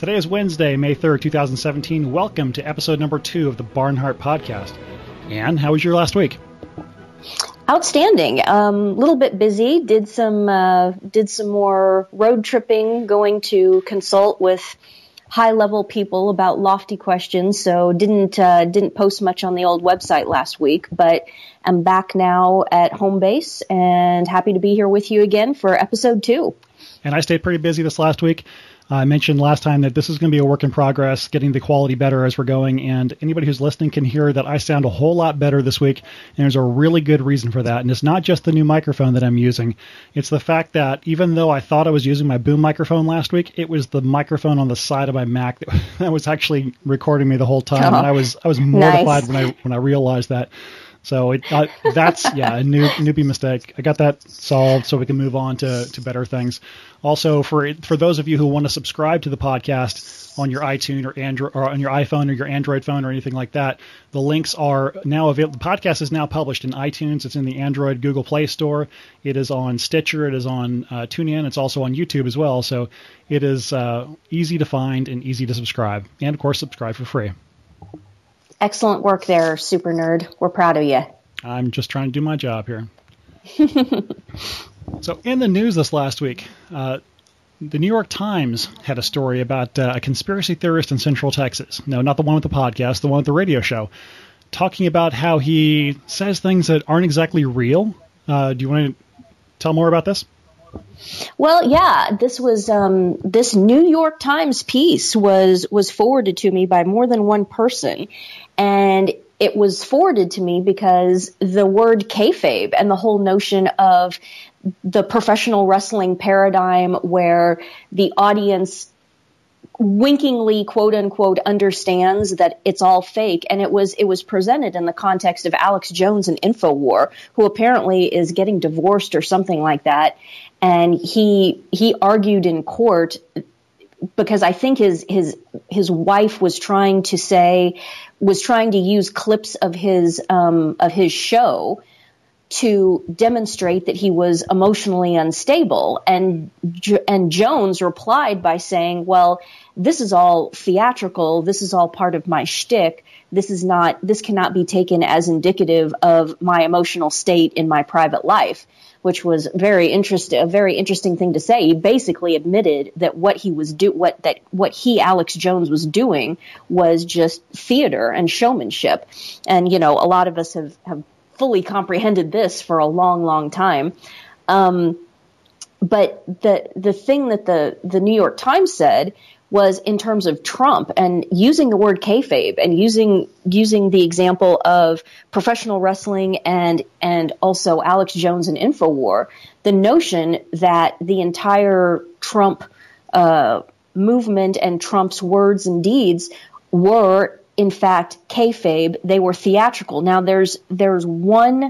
Today is Wednesday, May 3rd, 2017. Welcome to episode number 2 of the Barnhart Podcast. Anne, how was your last week? Outstanding. Little bit busy. Did some more road tripping, going to consult with high-level people about lofty questions. So didn't post much on the old website last week, but I'm back now at home base and happy to be here with you again for episode 2. And I stayed pretty busy this last week. I mentioned last time that this is going to be a work in progress, getting the quality better as we're going, and anybody who's listening can hear that I sound a whole lot better this week, and there's a really good reason for that, and it's not just the new microphone that I'm using. It's the fact that even though I thought I was using my boom microphone last week, it was the microphone on the side of my Mac that was actually recording me the whole time, and I was mortified Nice. when I realized that. So that's a newbie mistake. I got that solved so we can move on to better things. Also, for those of you who want to subscribe to the podcast on your iTunes or Android or on your iPhone or your Android phone or anything like that, the links are now available. The podcast is now published in iTunes. It's in the Android Google Play Store. It is on Stitcher. It is on TuneIn. It's also on YouTube as well. So it is easy to find and easy to subscribe. And, of course, subscribe for free. Excellent work there, super nerd. We're proud of you. I'm just trying to do my job here. So in the news this last week, the New York Times had a story about a conspiracy theorist in Central Texas. No, not the one with the podcast, the one with the radio show, talking about how he says things that aren't exactly real. Do you want to tell more about this? Well, yeah, this was this New York Times piece was forwarded to me by more than one person, and it was forwarded to me because the word kayfabe and the whole notion of the professional wrestling paradigm where the audience winkingly, quote unquote, understands that it's all fake. And it was presented in the context of Alex Jones and InfoWar, who apparently is getting divorced or something like that. And he argued in court because I think his wife was trying to use clips of his show to demonstrate that he was emotionally unstable. And Jones replied by saying, well, this is all theatrical. This is all part of my shtick. This cannot be taken as indicative of my emotional state in my private life, which was a very interesting thing to say. He basically admitted that what Alex Jones was doing was just theater and showmanship. And, a lot of us have fully comprehended this for a long, long time. But the thing that the New York Times said was in terms of Trump and using the word kayfabe and using the example of professional wrestling and also Alex Jones and InfoWar, the notion that the entire Trump movement and Trump's words and deeds were in fact kayfabe. They were theatrical. Now there's one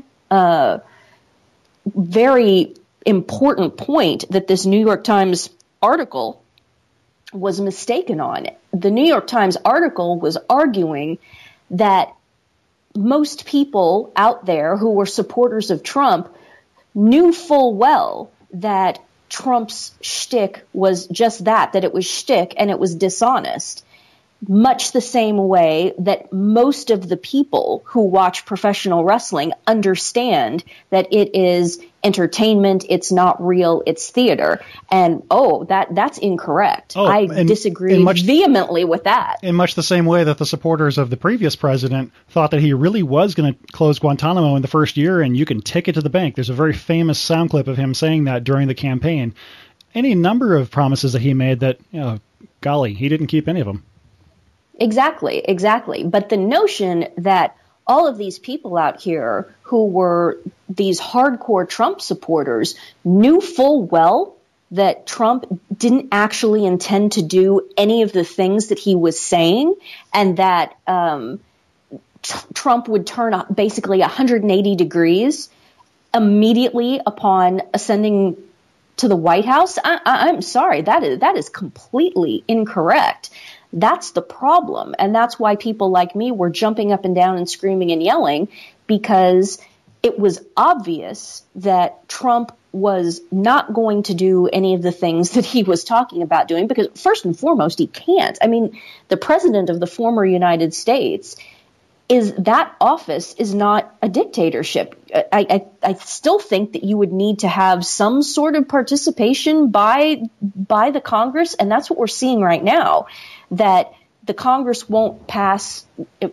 very important point that this New York Times article was mistaken on. The New York Times article was arguing that most people out there who were supporters of Trump knew full well that Trump's shtick was just that it was shtick and it was dishonest. Much the same way that most of the people who watch professional wrestling understand that it is entertainment, it's not real, it's theater. And that's incorrect. I disagree vehemently with that. In much the same way that the supporters of the previous president thought that he really was going to close Guantanamo in the first year, and you can take it to the bank. There's a very famous sound clip of him saying that during the campaign. Any number of promises that he made that, golly, he didn't keep any of them. Exactly. But the notion that all of these people out here who were these hardcore Trump supporters knew full well that Trump didn't actually intend to do any of the things that he was saying, and that Trump would turn basically 180 degrees immediately upon ascending to the White House. I'm sorry, that is completely incorrect. That's the problem. And that's why people like me were jumping up and down and screaming and yelling, because it was obvious that Trump was not going to do any of the things that he was talking about doing, because first and foremost, he can't. I mean, the president of the former United States, that office is not a dictatorship. I still think that you would need to have some sort of participation by the Congress, and that's what we're seeing right now, that the Congress won't pass a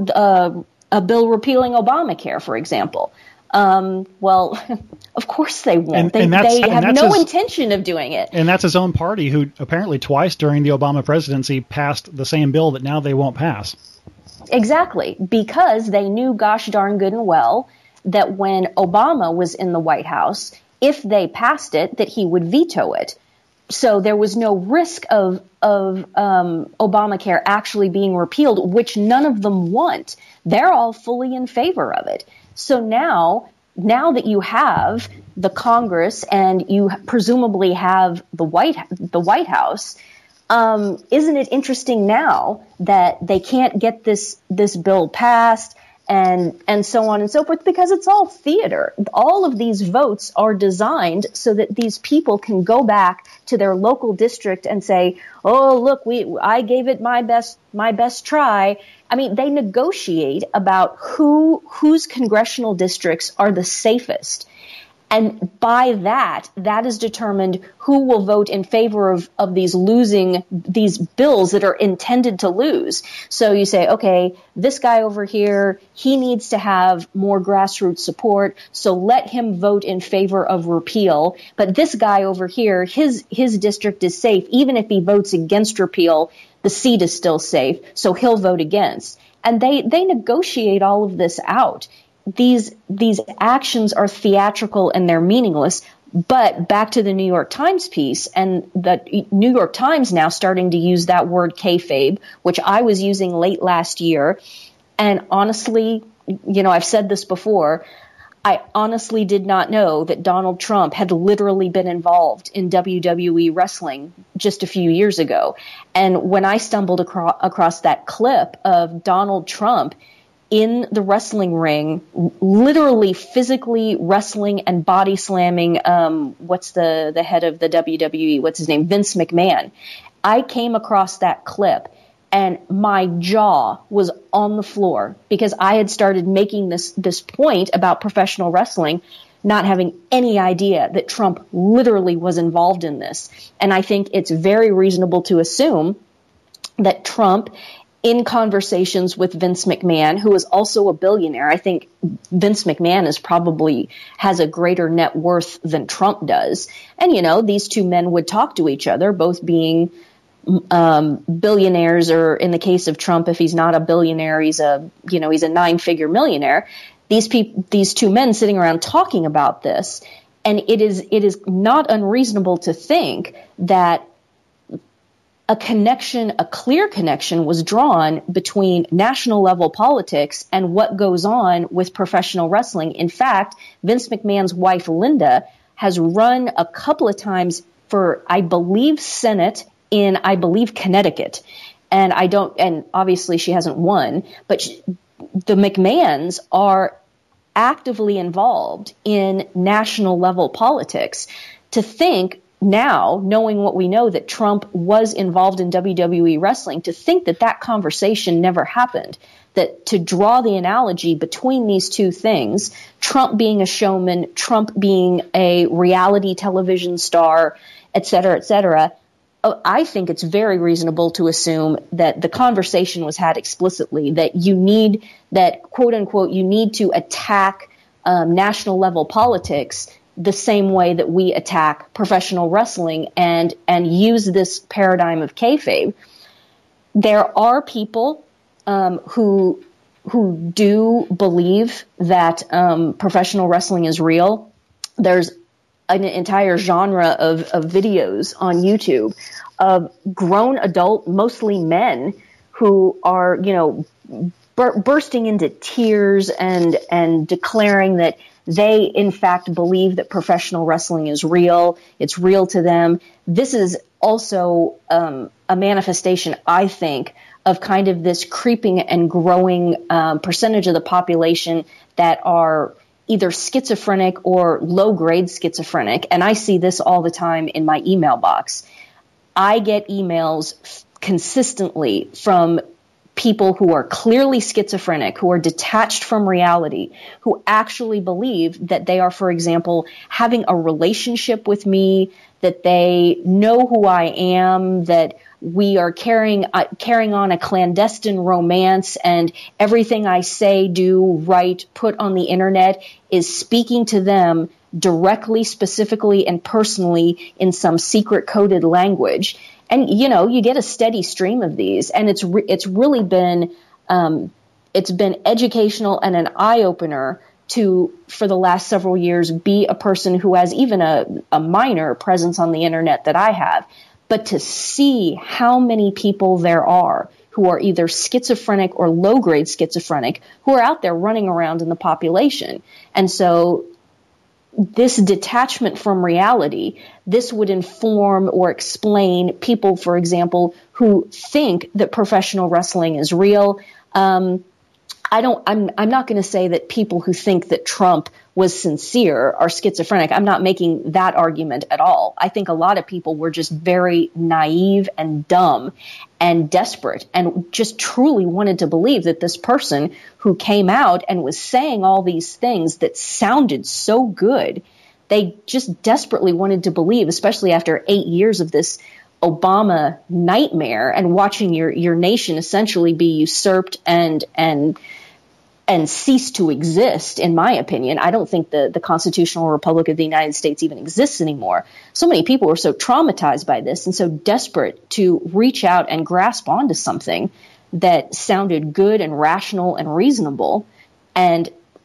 bill repealing Obamacare, for example. Well, of course they won't. They have no intention of doing it. And that's his own party, who apparently twice during the Obama presidency passed the same bill that now they won't pass. Exactly, because they knew gosh darn good and well that when Obama was in the White House, if they passed it, that he would veto it. So there was no risk of Obamacare actually being repealed, which none of them want. They're all fully in favor of it. So now that you have the Congress and you presumably have the White House, isn't it interesting now that they can't get this bill passed and so on and so forth, because it's all theater. All of these votes are designed so that these people can go back to their local district and say, "Oh, look, I gave it my best try." I mean, they negotiate about whose congressional districts are the safest. And by that is determined who will vote in favor of these bills that are intended to lose. So you say, okay, this guy over here, he needs to have more grassroots support, so let him vote in favor of repeal. But this guy over here, his district is safe. Even if he votes against repeal, the seat is still safe, so he'll vote against. And they negotiate all of this out. These actions are theatrical and they're meaningless. But back to the New York Times piece, and the New York Times now starting to use that word kayfabe, which I was using late last year. And honestly, I've said this before, I honestly did not know that Donald Trump had literally been involved in WWE wrestling just a few years ago. And when I stumbled across that clip of Donald Trump in the wrestling ring, literally physically wrestling and body slamming, what's the head of the WWE? What's his name? Vince McMahon. I came across that clip and my jaw was on the floor because I had started making this point about professional wrestling, not having any idea that Trump literally was involved in this. And I think it's very reasonable to assume that Trump, in conversations with Vince McMahon, who is also a billionaire, I think Vince McMahon has a greater net worth than Trump does. And, these two men would talk to each other, both being billionaires, or in the case of Trump, if he's not a billionaire, he's a 9-figure millionaire. These two men sitting around talking about this. And it is not unreasonable to think that a clear connection was drawn between national level politics and what goes on with professional wrestling. In fact, Vince McMahon's wife, Linda, has run a couple of times for, I believe, Senate in, I believe, Connecticut. And obviously she hasn't won, but the McMahons are actively involved in national level politics. To think now, knowing what we know, that Trump was involved in WWE wrestling, to think that conversation never happened, that to draw the analogy between these two things, Trump being a showman, Trump being a reality television star, et cetera, I think it's very reasonable to assume that the conversation was had explicitly, that quote unquote, you need to attack national level politics the same way that we attack professional wrestling and use this paradigm of kayfabe. There are people who do believe that professional wrestling is real. There's an entire genre of videos on YouTube of grown adult, mostly men, who are, bursting into tears and declaring that they, in fact, believe that professional wrestling is real. It's real to them. This is also a manifestation, I think, of kind of this creeping and growing percentage of the population that are either schizophrenic or low-grade schizophrenic, and I see this all the time in my email box. I get emails consistently from people who are clearly schizophrenic, who are detached from reality, who actually believe that they are, for example, having a relationship with me, that they know who I am, that we are carrying on a clandestine romance, and everything I say, do, write, put on the internet is speaking to them directly, specifically, and personally in some secret coded language. And, you get a steady stream of these, and it's really been, it's been educational and an eye opener for the last several years, be a person who has even a minor presence on the internet that I have. But to see how many people there are who are either schizophrenic or low-grade schizophrenic who are out there running around in the population. And so this detachment from reality, this would inform or explain people, for example, who think that professional wrestling is real. I'm not going to say that people who think that Trump was sincere are schizophrenic. I'm not making that argument at all. I think a lot of people were just very naive and dumb and desperate and just truly wanted to believe that this person who came out and was saying all these things that sounded so good, they just desperately wanted to believe, especially after 8 years of this Obama nightmare and watching your nation essentially be usurped and cease to exist, in my opinion. I don't think the Constitutional Republic of the United States even exists anymore. So many people were so traumatized by this and so desperate to reach out and grasp onto something that sounded good and rational and reasonable, and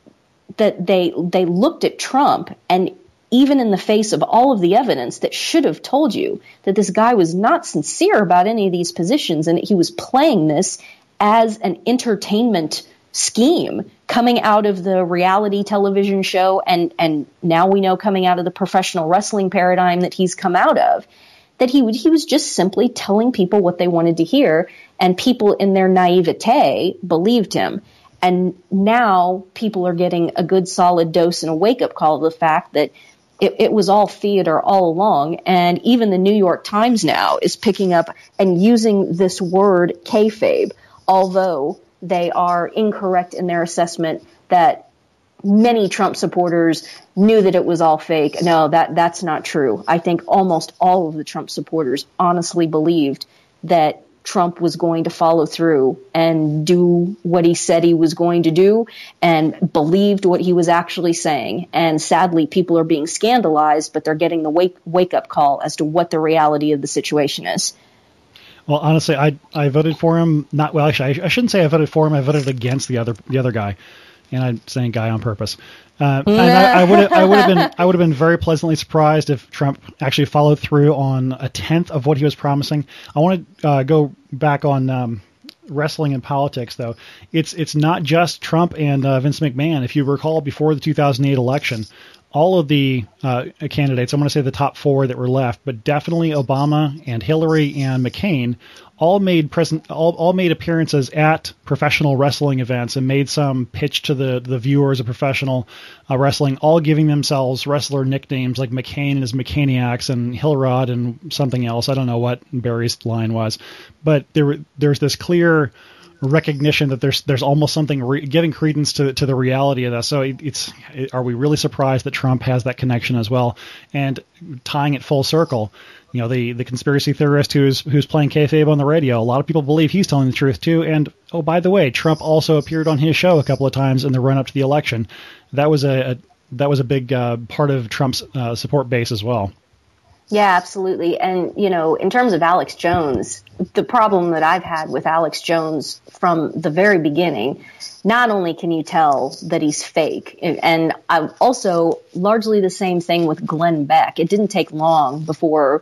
that they looked at Trump, and even in the face of all of the evidence that should have told you that this guy was not sincere about any of these positions and that he was playing this as an entertainment scheme coming out of the reality television show, and now we know coming out of the professional wrestling paradigm that he's come out of, that he was just simply telling people what they wanted to hear, and people in their naivete believed him. And now people are getting a good solid dose and a wake-up call of the fact that it was all theater all along. And even the New York Times now is picking up and using this word kayfabe, although they are incorrect in their assessment that many Trump supporters knew that it was all fake. No, that's not true. I think almost all of the Trump supporters honestly believed that Trump was going to follow through and do what he said he was going to do, and believed what he was actually saying. And sadly, people are being scandalized, but they're getting the wake-up call as to what the reality of the situation is. Well, honestly, I voted for him. Actually, I shouldn't say I voted for him. I voted against the other guy, and I'm saying guy on purpose. And I would have been very pleasantly surprised if Trump actually followed through on a tenth of what he was promising. I want to go back on wrestling and politics, though. It's not just Trump and Vince McMahon. If you recall, before the 2008 election, all of the candidates, I'm going to say the top four that were left, but definitely Obama and Hillary and McCain, all made appearances at professional wrestling events and made some pitch to the viewers of professional wrestling, all giving themselves wrestler nicknames like McCain and his McCaniacs and Hillrod and something else. I don't know what Barry's line was, but there's this clear recognition that there's almost something giving credence to the reality of that. So are we really surprised that Trump has that connection as well? And tying it full circle, the conspiracy theorist who's playing kayfabe on the radio, a lot of people believe he's telling the truth too. And oh, by the way, Trump also appeared on his show a couple of times in the run up to the election. That was a big part of Trump's support base as well. Yeah, absolutely. And, in terms of Alex Jones, the problem that I've had with Alex Jones from the very beginning, not only can you tell that he's fake, and I've also largely the same thing with Glenn Beck. It didn't take long before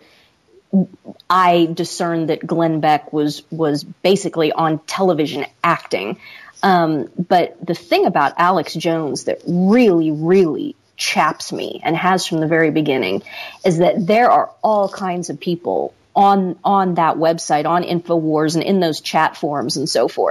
I discerned that Glenn Beck was basically on television acting. But the thing about Alex Jones that really, really chaps me, and has from the very beginning, is that there are all kinds of people on that website, on InfoWars, and in those chat forums and so forth,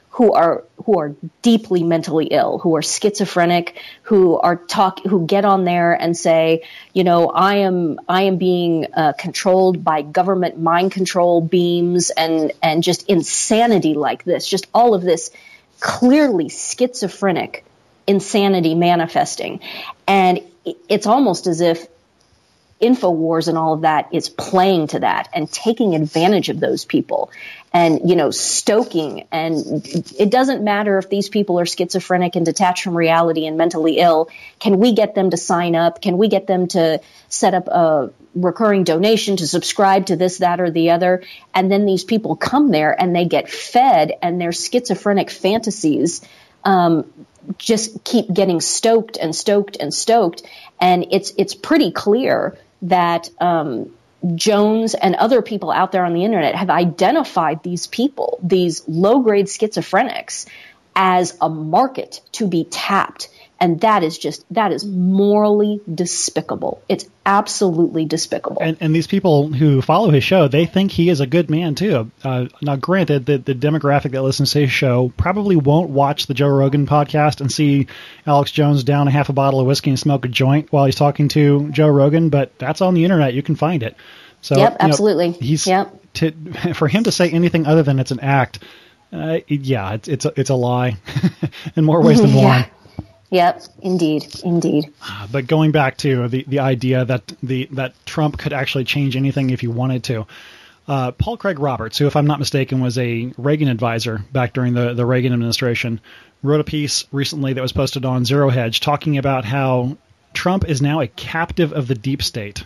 who are deeply mentally ill, who are schizophrenic, who get on there and say, I am being controlled by government mind control beams and just insanity like this, just all of this clearly schizophrenic insanity manifesting. And it's almost as if InfoWars and all of that is playing to that and taking advantage of those people and, stoking. And it doesn't matter if these people are schizophrenic and detached from reality and mentally ill. Can we get them to sign up? Can we get them to set up a recurring donation to subscribe to this, that, or the other? And then these people come there and they get fed, and their schizophrenic fantasies just keep getting stoked and stoked and stoked. And it's pretty clear that Jones and other people out there on the internet have identified these people, these low-grade schizophrenics, as a market to be tapped. And that is morally despicable. It's absolutely despicable. And these people who follow his show, they think he is a good man too. Now, granted, the demographic that listens to his show probably won't watch the Joe Rogan podcast and see Alex Jones down a half a bottle of whiskey and smoke a joint while he's talking to Joe Rogan, but that's on the internet. You can find it. So, yep, absolutely. For him to say anything other than it's an act, it's a lie in more ways than one. Yep, indeed. But going back to the idea that Trump could actually change anything if he wanted to, Paul Craig Roberts, who, if I'm not mistaken, was a Reagan advisor back during the Reagan administration, wrote a piece recently that was posted on Zero Hedge talking about how Trump is now a captive of the deep state.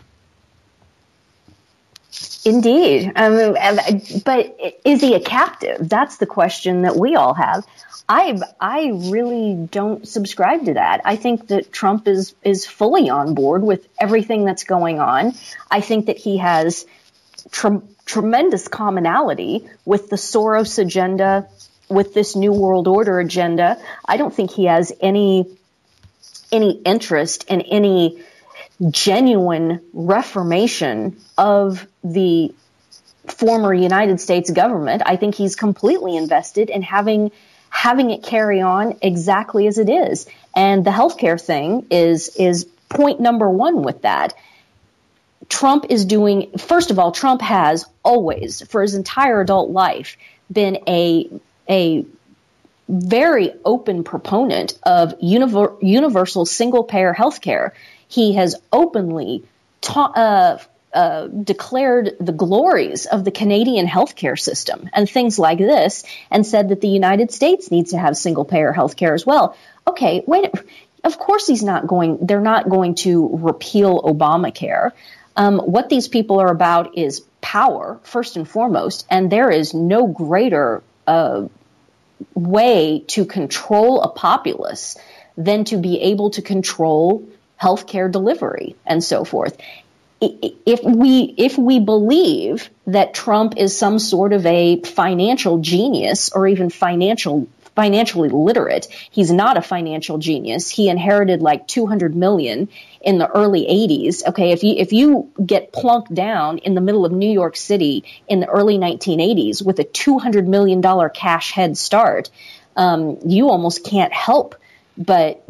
Indeed. But is he a captive? That's the question that we all have. I really don't subscribe to that. I think that Trump is fully on board with everything that's going on. I think that he has tremendous commonality with the Soros agenda, with this New World Order agenda. I don't think he has any interest in any genuine reformation of the former United States government. I think he's completely invested in having it carry on exactly as it is. And the healthcare thing is point number one with that. Trump has always, for his entire adult life, been a very open proponent of universal single-payer healthcare. He has openly declared the glories of the Canadian healthcare system and things like this, and said that the United States needs to have single-payer healthcare as well. Okay, of course they're not going to repeal Obamacare. What these people are about is power, first and foremost, and there is no greater way to control a populace than to be able to control healthcare delivery and so forth. If we believe that Trump is some sort of a financial genius or even financially literate, he's not a financial genius. He inherited like $200 million in the early 80s. Okay, if you get plunked down in the middle of New York City in the early 1980s with a $200 million cash head start, you almost can't help but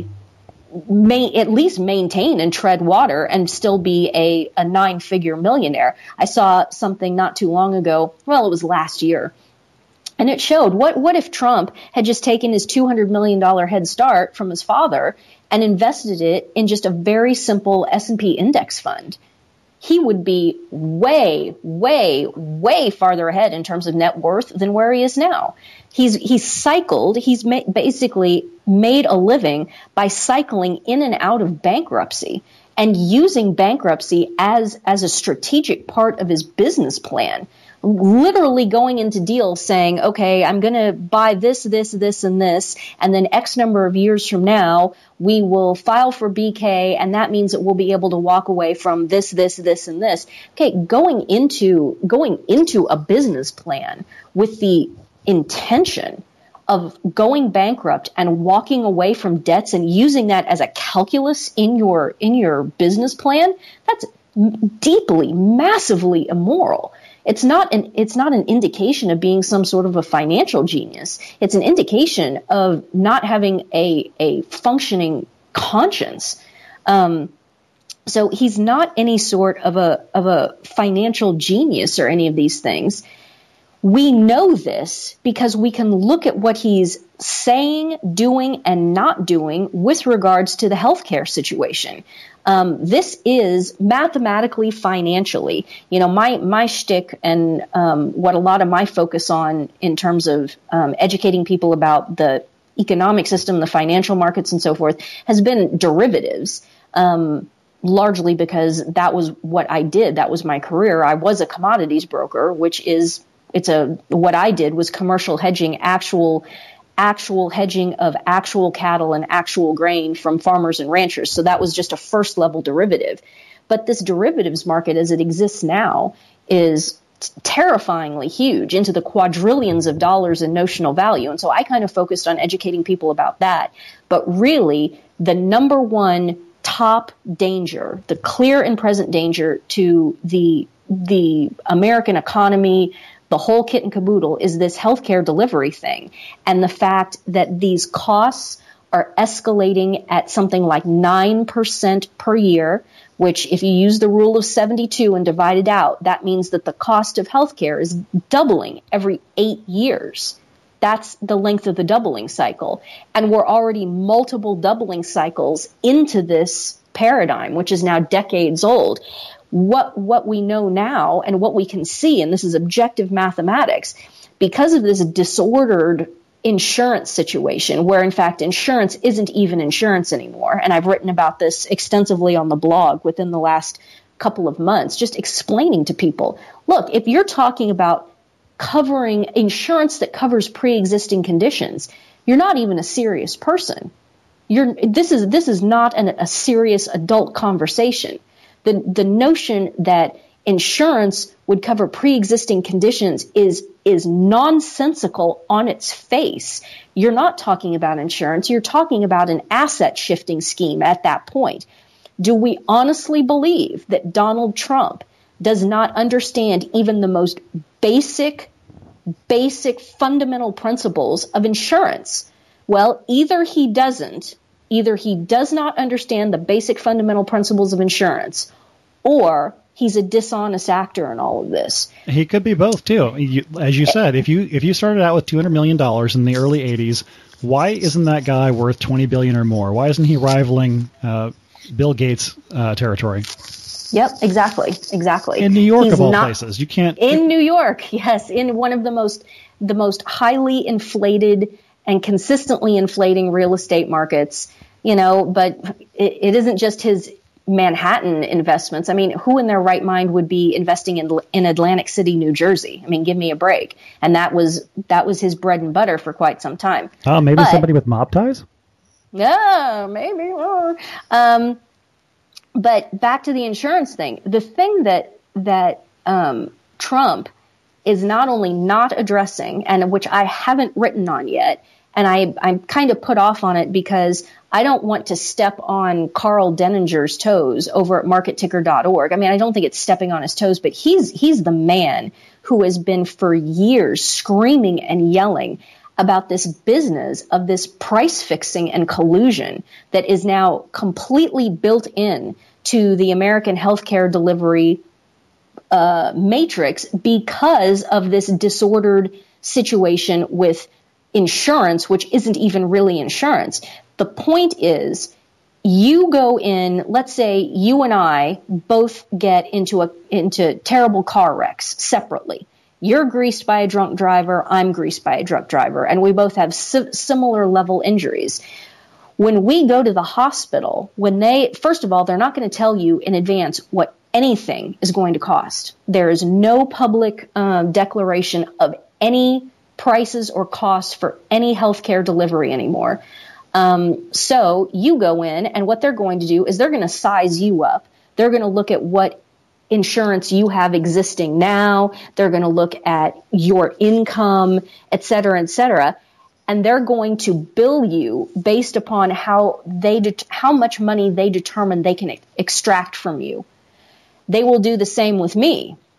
at least maintain and tread water and still be a 9-figure millionaire. I saw something not too long ago. Well, it was last year. And it showed what if Trump had just taken his $200 million head start from his father and invested it in just a very simple S&P index fund. He would be way, way, way farther ahead in terms of net worth than where he is now. He's cycled. He's basically made a living by cycling in and out of bankruptcy and using bankruptcy as a strategic part of his business plan. Literally going into deals saying, okay, I'm going to buy this, this, this, and this, and then X number of years from now, we will file for BK, and that means that we'll be able to walk away from this, this, this, and this. Okay, going into a business plan with the intention of going bankrupt and walking away from debts and using that as a calculus in your business plan, that's deeply, massively immoral. It's not an indication of being some sort of a financial genius. It's an indication of not having a functioning conscience. So he's not any sort of a financial genius or any of these things. We know this because we can look at what he's saying, doing, and not doing with regards to the healthcare situation. This is mathematically, financially, my shtick and what a lot of my focus on in terms of educating people about the economic system, the financial markets, and so forth, has been derivatives. Largely because that was what I did. That was my career. I was a commodities broker, what I did was commercial hedging, actual hedging of actual cattle and actual grain from farmers and ranchers. So that was just a first level derivative. But this derivatives market as it exists now is terrifyingly huge, into the quadrillions of dollars in notional value. And so I kind of focused on educating people about that. But really, the number one top danger, the clear and present danger to the American economy, the whole kit and caboodle, is this healthcare delivery thing. And the fact that these costs are escalating at something like 9% per year, which if you use the rule of 72 and divide it out, that means that the cost of healthcare is doubling every 8 years. That's the length of the doubling cycle. And we're already multiple doubling cycles into this paradigm, which is now decades old. What we know now and what we can see, and this is objective mathematics, because of this disordered insurance situation where, in fact, insurance isn't even insurance anymore. And I've written about this extensively on the blog within the last couple of months, just explaining to people, look, if you're talking about covering insurance that covers pre-existing conditions, you're not even a serious person. This is not a serious adult conversation. The notion that insurance would cover pre-existing conditions is nonsensical on its face. You're not talking about insurance. You're talking about an asset shifting scheme at that point. Do we honestly believe that Donald Trump does not understand even the most basic fundamental principles of insurance? Well, either he does not understand the basic fundamental principles of insurance, or he's a dishonest actor in all of this. He could be both too. As you said, if you started out with $200 million in the early 80s, why isn't that guy worth $20 billion or more? Why isn't he rivaling Bill Gates' territory? Yep, exactly. In New York, of all places, you can't. In New York, yes, in one of the most highly inflated and consistently inflating real estate markets, but it isn't just his Manhattan investments. I mean, who in their right mind would be investing in Atlantic City, New Jersey? I mean, give me a break. And that was his bread and butter for quite some time. Maybe somebody with mob ties? Yeah, maybe. But back to the insurance thing. The thing that Trump is not only not addressing, and which I haven't written on yet, and I'm kind of put off on it because I don't want to step on Carl Denninger's toes over at marketticker.org. I mean, I don't think it's stepping on his toes, but he's the man who has been for years screaming and yelling about this business of this price fixing and collusion that is now completely built in to the American healthcare delivery matrix because of this disordered situation with insurance, which isn't even really insurance. The point is, you go in, let's say you and I both get into terrible car wrecks separately. You're greased by a drunk driver, I'm greased by a drunk driver, and we both have similar level injuries. When we go to the hospital, first of all, they're not going to tell you in advance what anything is going to cost. There is no public declaration of any prices or costs for any healthcare delivery anymore. So you go in, and what they're going to do is they're going to size you up. They're going to look at what insurance you have existing now. They're going to look at your income, et cetera, and they're going to bill you based upon how much money they determine they can extract from you. They will do the same with me.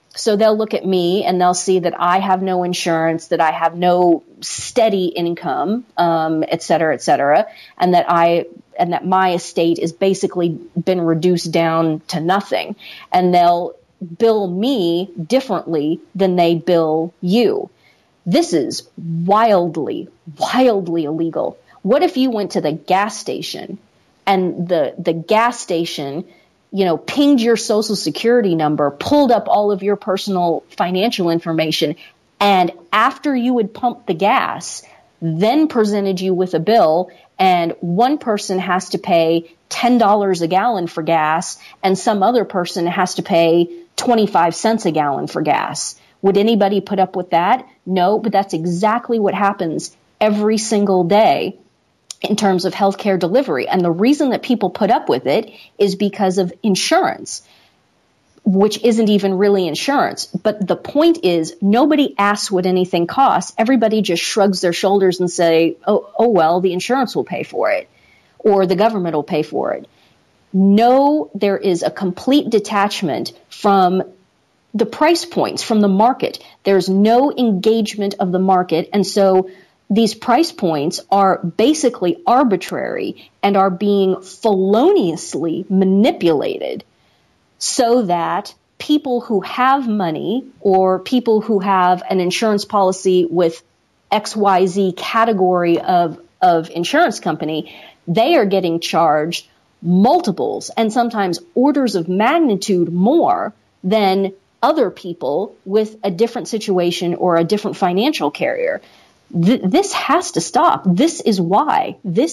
So they'll look at me and they'll see that I have no insurance, that I have no steady income, et cetera, and that my estate has basically been reduced down to nothing. And they'll bill me differently than they bill you. This is wildly, wildly illegal. What if you went to the gas station and the gas station, pinged your social security number, pulled up all of your personal financial information, and after you had pumped the gas, then presented you with a bill, and one person has to pay $10 a gallon for gas, and some other person has to pay 25 cents a gallon for gas. Would anybody put up with that? No, but that's exactly what happens every single day in terms of healthcare delivery. And the reason that people put up with it is because of insurance, which isn't even really insurance. But the point is, nobody asks what anything costs. Everybody just shrugs their shoulders and say, oh well, the insurance will pay for it, or the government will pay for it. No, there is a complete detachment from the price points, from the market. There's no engagement of the market. And so these price points are basically arbitrary and are being feloniously manipulated so that people who have money or people who have an insurance policy with XYZ category of insurance company, they are getting charged multiples and sometimes orders of magnitude more than other people with a different situation or a different financial carrier. This has to stop. This is why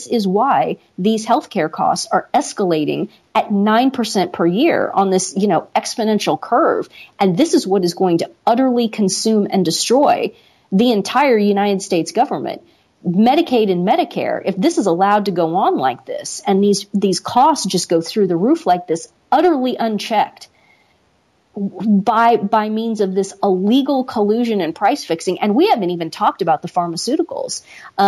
these healthcare costs are escalating at 9% per year on this, exponential curve. And this is what is going to utterly consume and destroy the entire United States government. Medicaid and Medicare, if this is allowed to go on like this, and these costs just go through the roof like this, utterly unchecked, by means of this illegal collusion and price fixing. And we haven't even talked about the pharmaceuticals.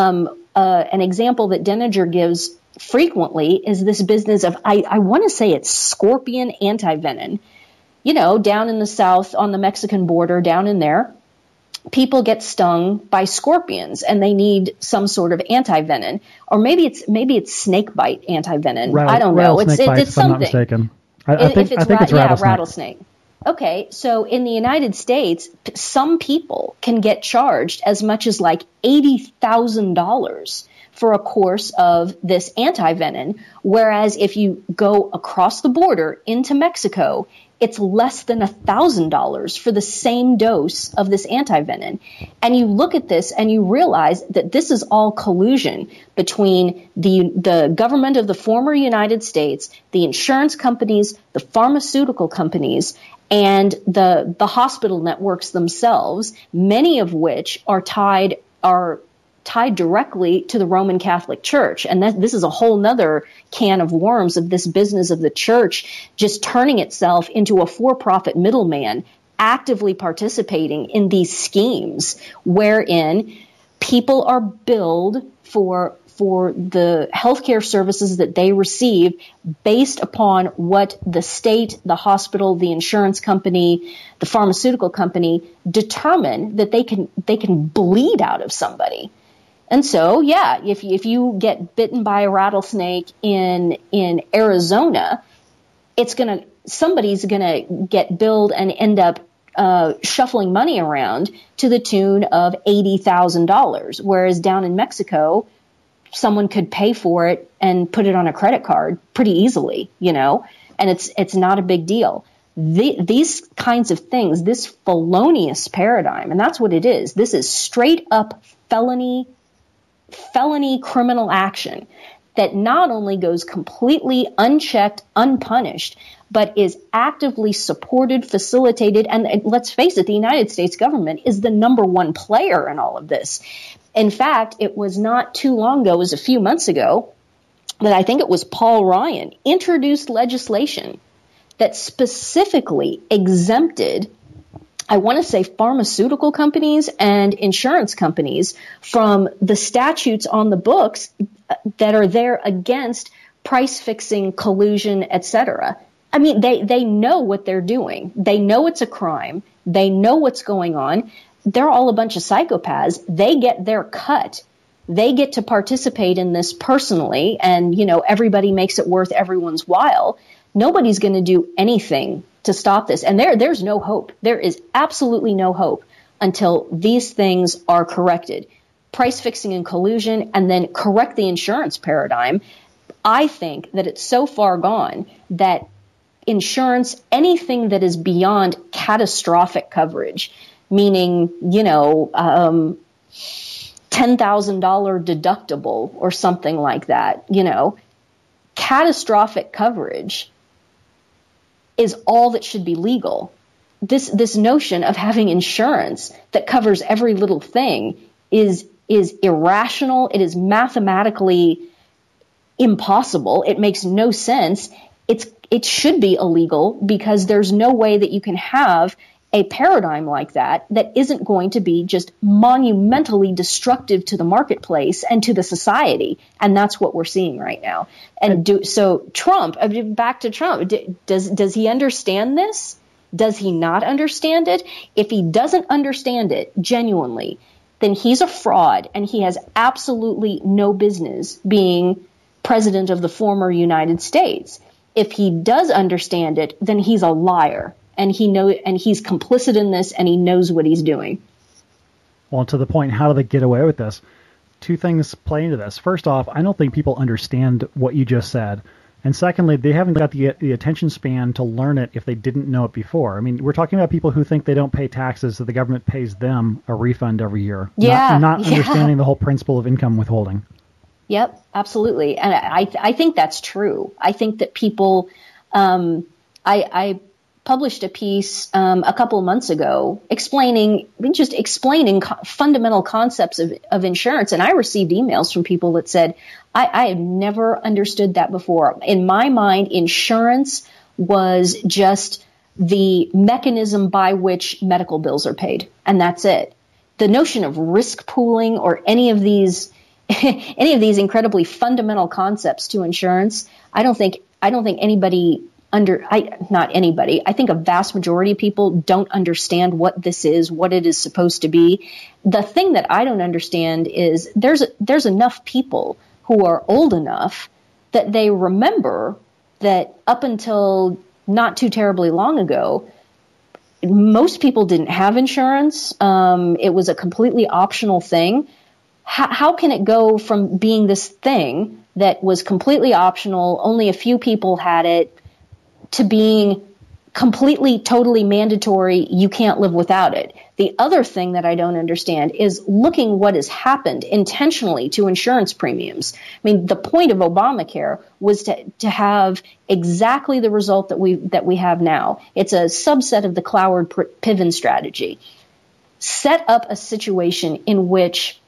An example that Denninger gives frequently is this business of, I want to say it's scorpion antivenin. Down in the South on the Mexican border, down in there, people get stung by scorpions and they need some sort of antivenin, or maybe it's snake bite antivenin. I don't know. It's something. If I'm not mistaken. I think it's rattlesnake. Rattlesnake. Okay, so in the United States, some people can get charged as much as like $80,000 for a course of this antivenin, whereas if you go across the border into Mexico, it's less than $1,000 for the same dose of this antivenin. And you look at this and you realize that this is all collusion between the government of the former United States, the insurance companies, the pharmaceutical companies, and the hospital networks themselves, many of which are tied directly to the Roman Catholic Church. And this is a whole nother can of worms of this business of the church just turning itself into a for-profit middleman, actively participating in these schemes wherein people are billed for the healthcare services that they receive based upon what the state, the hospital, the insurance company, the pharmaceutical company determine that they can bleed out of somebody. And so, yeah, if you get bitten by a rattlesnake in Arizona, somebody's gonna get billed and end up shuffling money around to the tune of $80,000, whereas down in Mexico, someone could pay for it and put it on a credit card pretty easily, and it's not a big deal. These kinds of things, this felonious paradigm, and that's what it is. This is straight up felony criminal action that not only goes completely unchecked, unpunished, but is actively supported, facilitated, and let's face it, the United States government is the number one player in all of this. In fact, it was not too long ago, it was a few months ago, that I think it was Paul Ryan introduced legislation that specifically exempted, I want to say, pharmaceutical companies and insurance companies from the statutes on the books that are there against price fixing, collusion, etc. I mean, they know what they're doing. They know it's a crime. They know what's going on. They're all a bunch of psychopaths. They get their cut. They get to participate in this personally, and, everybody makes it worth everyone's while. Nobody's going to do anything to stop this. And there's no hope. There is absolutely no hope until these things are corrected. Price fixing and collusion, and then correct the insurance paradigm. I think that it's so far gone that insurance, anything that is beyond catastrophic coverage, meaning, $10,000 deductible or something like that, catastrophic coverage is all that should be legal. This notion of having insurance that covers every little thing is irrational. It is mathematically impossible. It makes no sense. It should be illegal because there's no way that you can have a paradigm like that isn't going to be just monumentally destructive to the marketplace and to the society. And that's what we're seeing right now. So Trump, back to Trump, does he understand this? Does he not understand it? If he doesn't understand it genuinely, then he's a fraud and he has absolutely no business being president of the former United States. If he does understand it, then he's a liar. And he's complicit in this, and he knows what he's doing. Well, to the point, how do they get away with this? Two things play into this. First off, I don't think people understand what you just said. And secondly, they haven't got the attention span to learn it if they didn't know it before. I mean, we're talking about people who think they don't pay taxes, so the government pays them a refund every year. Not understanding the whole principle of income withholding. Yep, absolutely. And I think that's true. I think that people, I published a piece a couple of months ago explaining fundamental concepts of insurance. And I received emails from people that said, I had never understood that before. In my mind, insurance was just the mechanism by which medical bills are paid. And that's it. The notion of risk pooling or any of these incredibly fundamental concepts to insurance, I think a vast majority of people don't understand what this is, what it is supposed to be. The thing that I don't understand is there's enough people who are old enough that they remember that up until not too terribly long ago, most people didn't have insurance. It was a completely optional thing. How can it go from being this thing that was completely optional, only a few people had it, to being completely, totally mandatory, you can't live without it? The other thing that I don't understand is looking what has happened intentionally to insurance premiums. I mean, the point of Obamacare was to have exactly the result that we have now. It's a subset of the Cloward-Piven strategy. Set up a situation in which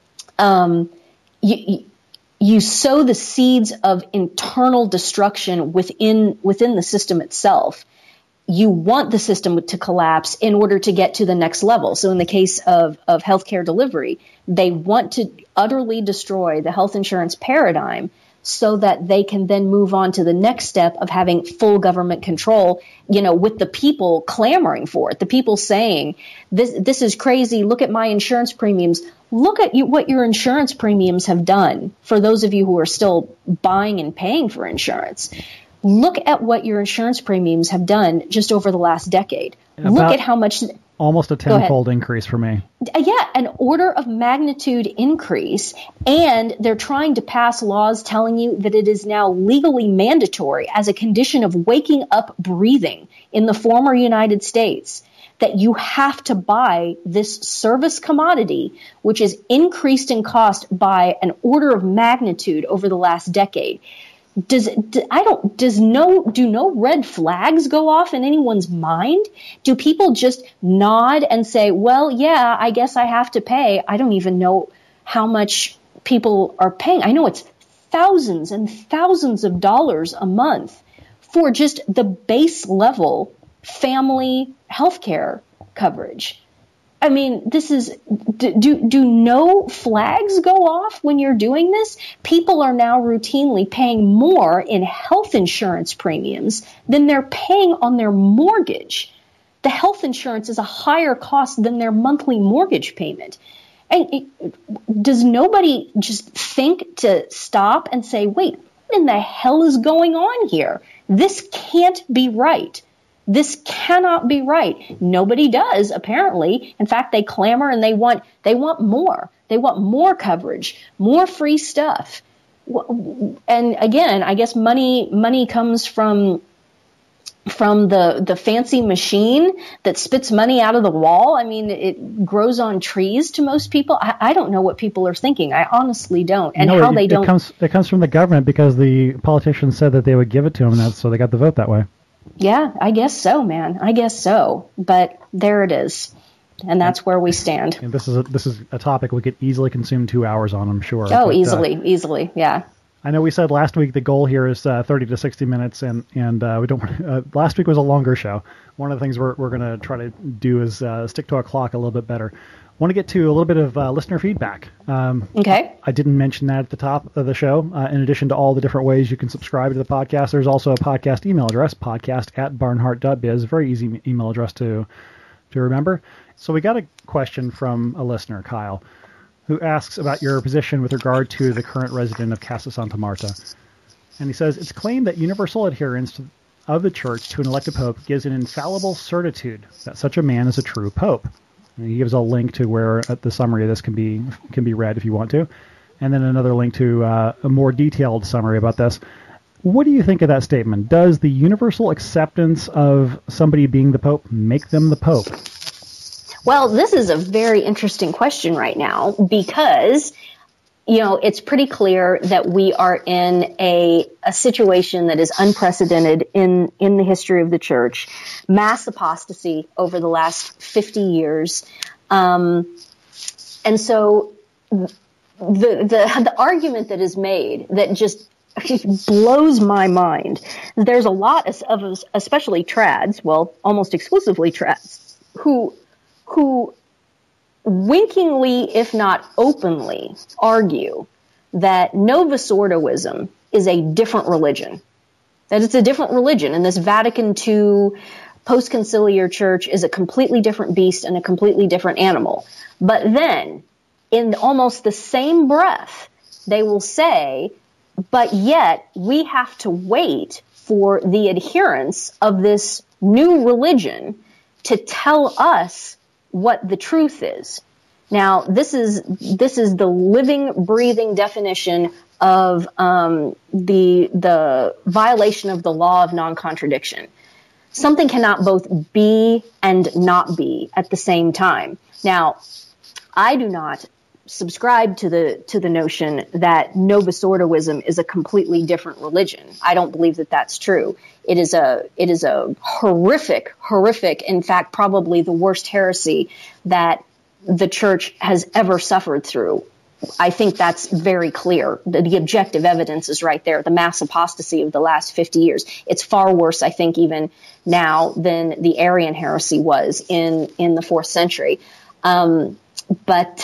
you sow the seeds of internal destruction within the system itself. You want the system to collapse in order to get to the next level. So in the case of healthcare delivery, they want to utterly destroy the health insurance paradigm so that they can then move on to the next step of having full government control, with the people clamoring for it, the people saying, this is crazy. Look at my insurance premiums. Look at what your insurance premiums have done for those of you who are still buying and paying for insurance. Look at what your insurance premiums have done just over the last decade. Look at how much. Almost a tenfold increase for me. Yeah, an order of magnitude increase. And they're trying to pass laws telling you that it is now legally mandatory as a condition of waking up breathing in the former United States that you have to buy this service commodity, which is increased in cost by an order of magnitude over the last decade. Do no red flags go off in anyone's mind? Do people just nod and say, well, yeah, I guess I have to pay? I don't even know how much people are paying. I know it's thousands and thousands of dollars a month for just the base level family healthcare coverage. I mean, this is, do no flags go off when you're doing this? People are now routinely paying more in health insurance premiums than they're paying on their mortgage. the health insurance is a higher cost than their monthly mortgage payment. And does nobody just think to stop and say, wait, what in the hell is going on here? This can't be right. This cannot be right. Nobody does, apparently. In fact, they clamor and they want more. They want more coverage, more free stuff. And again, I guess money comes from the fancy machine that spits money out of the wall. I mean, it grows on trees to most people. I don't know what people are thinking. I honestly don't. And no, it comes from the government because the politicians said that they would give it to them, and that's so they got the vote that way. Yeah, I guess so, man. I guess so. But there it is. And that's where we stand. And this is a topic we could easily consume 2 hours on, I'm sure. Oh, but, easily, yeah. I know we said last week the goal here is 30 to 60 minutes, and we don't. Last week was a longer show. One of the things we're going to try to do is stick to our clock a little bit better. Want to get to a little bit of listener feedback. Okay. I didn't mention that at the top of the show. In addition to all the different ways you can subscribe to the podcast, there's also a podcast email address, podcast@barnhart.biz. Very easy email address to remember. So we got a question from a listener, Kyle, who asks about your position with regard to the current resident of Casa Santa Marta. And he says, it's claimed that universal adherence of the church to an elected pope gives an infallible certitude that such a man is a true pope. And he gives a link to where the summary of this can be read if you want to. And then another link to a more detailed summary about this. What do you think of that statement? Does the universal acceptance of somebody being the pope make them the pope? Well, this is a very interesting question right now because, it's pretty clear that we are in a situation that is unprecedented in the history of the church. Mass apostasy over the last 50 years. And so the argument that is made that just blows my mind. There's a lot of us, especially trads, well, almost exclusively trads, who winkingly, if not openly, argue that Novus Ordoism is a different religion. That it's a different religion, and this Vatican II post-conciliar church is a completely different beast and a completely different animal. But then, in almost the same breath, they will say, but yet we have to wait for the adherents of this new religion to tell us what the truth is. Now, this is the living, breathing definition of the violation of the law of non-contradiction. Something cannot both be and not be at the same time. Now, I do not subscribe to the notion that Novus Ordoism is a completely different religion. I don't believe that that's true. It is a horrific, in fact, probably the worst heresy that the church has ever suffered through. I think that's very clear. The objective evidence is right there. The mass apostasy of the last 50 years. It's far worse, I think, even now than the Arian heresy was in the 4th century. But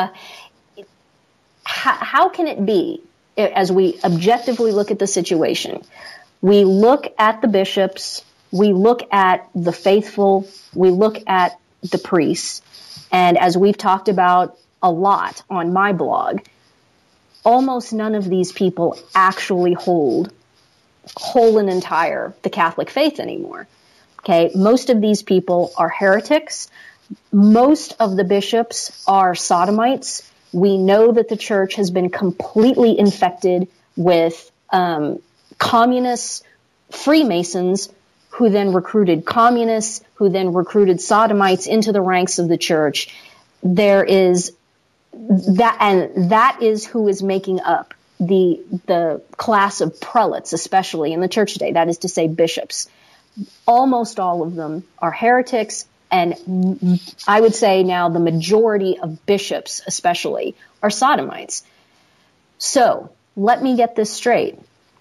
how can it be, as we objectively look at the situation, we look at the bishops, we look at the faithful, we look at the priests, and as we've talked about a lot on my blog, almost none of these people actually hold whole and entire the Catholic faith anymore. Okay, most of these people are heretics. Most of the bishops are sodomites. We know that the church has been completely infected with communists, Freemasons, who then recruited communists, who then recruited sodomites into the ranks of the church. There is that, and that is who is making up the class of prelates, especially in the church today. That is to say, bishops. Almost all of them are heretics. And I would say now the majority of bishops, especially, are sodomites. So let me get this straight.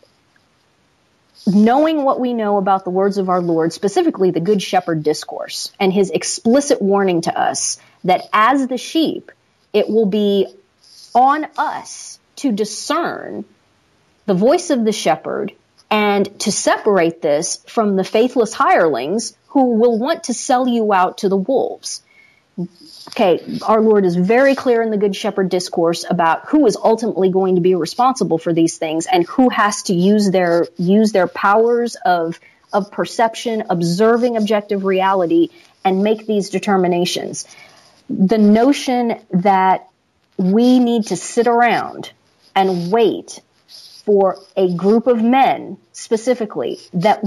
Knowing what we know about the words of our Lord, specifically the Good Shepherd discourse, and his explicit warning to us that as the sheep, it will be on us to discern the voice of the shepherd and to separate this from the faithless hirelings who will want to sell you out to the wolves. Okay, our Lord is very clear in the Good Shepherd discourse about who is ultimately going to be responsible for these things and who has to use their powers of perception, observing objective reality, and make these determinations. The notion that we need to sit around and wait for a group of men specifically that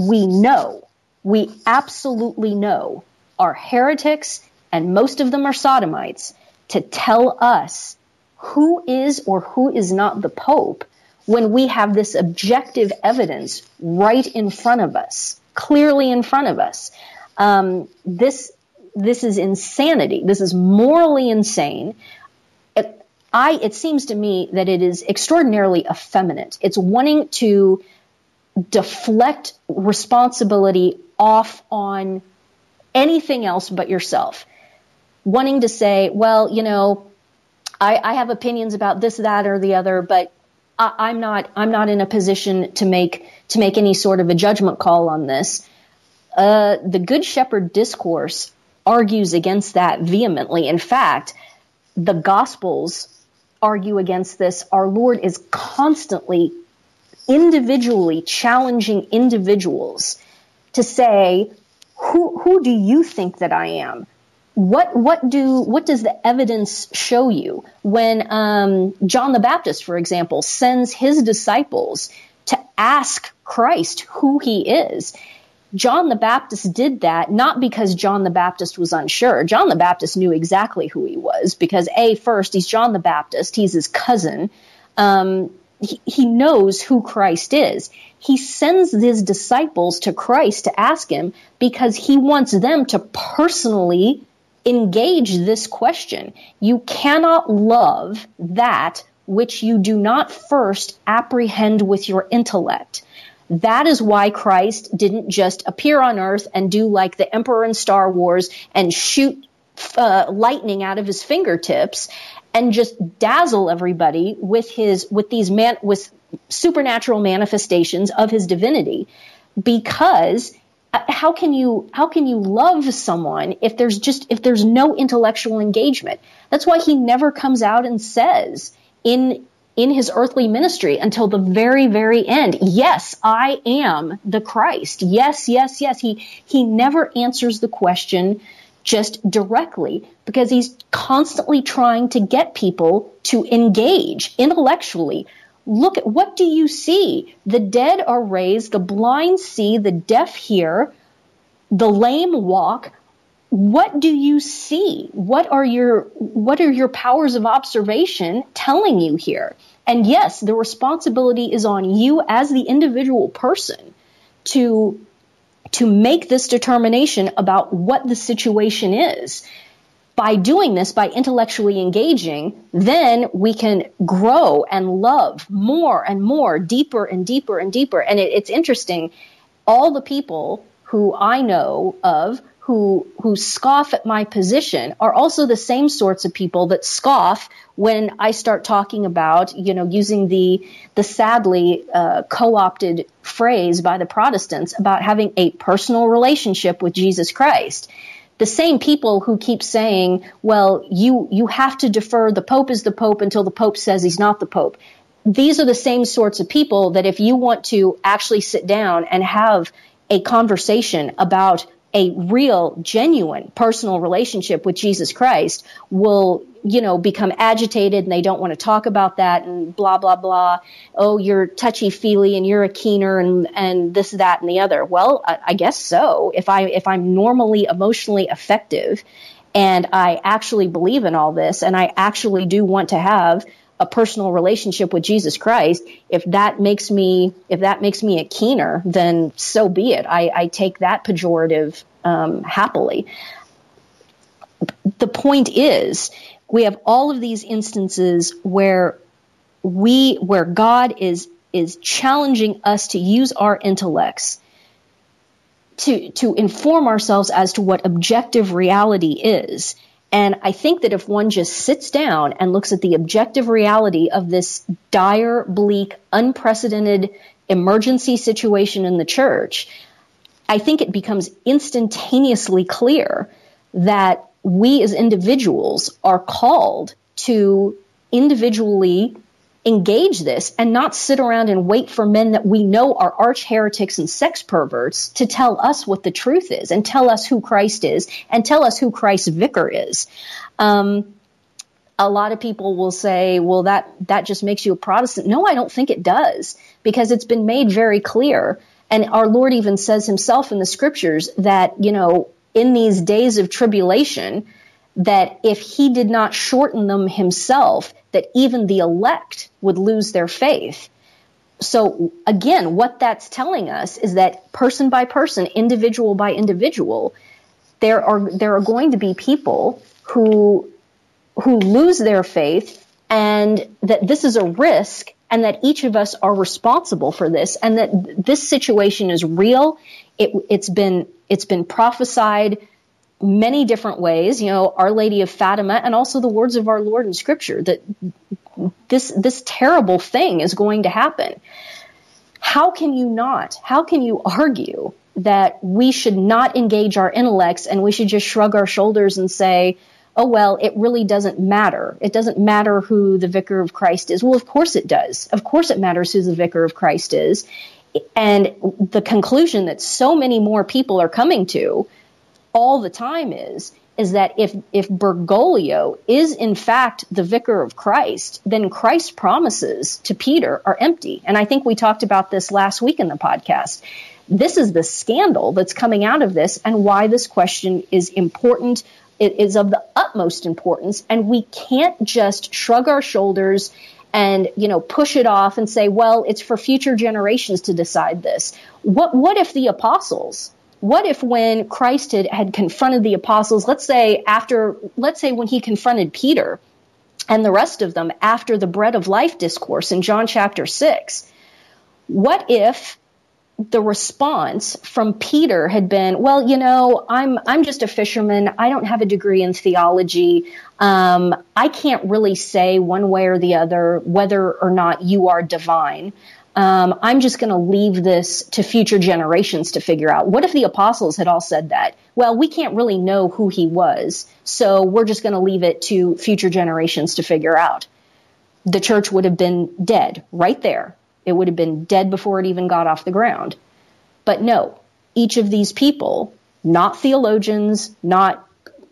we absolutely know are heretics, and most of them are sodomites, to tell us who is or who is not the Pope when we have this objective evidence right in front of us, clearly in front of us. This is insanity. This is morally insane. It seems to me that it is extraordinarily effeminate. It's wanting to deflect responsibility off on anything else but yourself. Wanting to say, well, I have opinions about this, that, or the other, but I'm not in a position to make any sort of a judgment call on this. The Good Shepherd discourse argues against that vehemently. In fact, the Gospels argue against this. Our Lord is constantly, individually challenging individuals to say, who do you think that I am? What does the evidence show you? When John the Baptist, for example, sends his disciples to ask Christ who he is, John the Baptist did that not because John the Baptist was unsure. John the Baptist knew exactly who he was because, first, he's John the Baptist. He's his cousin. He knows who Christ is. He sends his disciples to Christ to ask him because he wants them to personally engage this question. You cannot love that which you do not first apprehend with your intellect. That is why Christ didn't just appear on earth and do like the Emperor in Star Wars and shoot lightning out of his fingertips and just dazzle everybody with with supernatural manifestations of his divinity. Because how can you love someone if there's no intellectual engagement? That's why he never comes out and says in his earthly ministry until the very, very end, yes, I am the Christ. Yes, yes, yes. He never answers the question just directly because he's constantly trying to get people to engage intellectually. Look at, what do you see? The dead are raised, the blind see, the deaf hear, the lame walk. What do you see? What are your powers of observation telling you here? And yes, the responsibility is on you as the individual person to make this determination about what the situation is. By doing this, by intellectually engaging, then we can grow and love more and more, deeper and deeper and deeper. And it's interesting, all the people who I know of who scoff at my position are also the same sorts of people that scoff when I start talking about, using the sadly co-opted phrase by the Protestants about having a personal relationship with Jesus Christ. The same people who keep saying, well, you have to defer, the Pope is the Pope until the Pope says he's not the Pope. These are the same sorts of people that if you want to actually sit down and have a conversation about a real, genuine personal relationship with Jesus Christ will, become agitated and they don't want to talk about that and blah, blah, blah. Oh, you're touchy-feely and you're a keener and this, that, and the other. Well, I guess so. If I'm normally emotionally effective and I actually believe in all this and I actually do want to have a personal relationship with Jesus Christ, if that makes me a keener, then so be it. I take that pejorative happily. The point is, we have all of these instances where God is challenging us to use our intellects to inform ourselves as to what objective reality is. And I think that if one just sits down and looks at the objective reality of this dire, bleak, unprecedented emergency situation in the church, I think it becomes instantaneously clear that we as individuals are called to individually engage this and not sit around and wait for men that we know are arch heretics and sex perverts to tell us what the truth is and tell us who Christ is and tell us who Christ's vicar is. A lot of people will say, well, that just makes you a Protestant. No, I don't think it does, because it's been made very clear. And our Lord even says himself in the scriptures that, in these days of tribulation, that if he did not shorten them himself, that even the elect would lose their faith. So again, what that's telling us is that person by person, individual by individual, there are going to be people who lose their faith, and that this is a risk, and that each of us are responsible for this, and that this situation is real. It's been prophesied many different ways, Our Lady of Fatima, and also the words of our Lord in Scripture, that this terrible thing is going to happen. How can you argue that we should not engage our intellects and we should just shrug our shoulders and say, oh, well, it really doesn't matter. It doesn't matter who the Vicar of Christ is. Well, of course it does. Of course it matters who the Vicar of Christ is. And the conclusion that so many more people are coming to all the time is that if Bergoglio is in fact the Vicar of Christ, then Christ's promises to Peter are empty. And I think we talked about this last week in the podcast. This is the scandal that's coming out of this, and why this question is important. It is of the utmost importance, and we can't just shrug our shoulders and, push it off and say, well, it's for future generations to decide this. What if the apostles, what if when Christ had confronted the apostles, let's say when he confronted Peter and the rest of them after the bread of life discourse in John chapter 6, what if the response from Peter had been, well, I'm just a fisherman. I don't have a degree in theology. I can't really say one way or the other whether or not you are divine. I'm just going to leave this to future generations to figure out. What if the apostles had all said that? Well, we can't really know who he was, so we're just going to leave it to future generations to figure out. The church would have been dead right there. It would have been dead before it even got off the ground. But no, each of these people, not theologians, not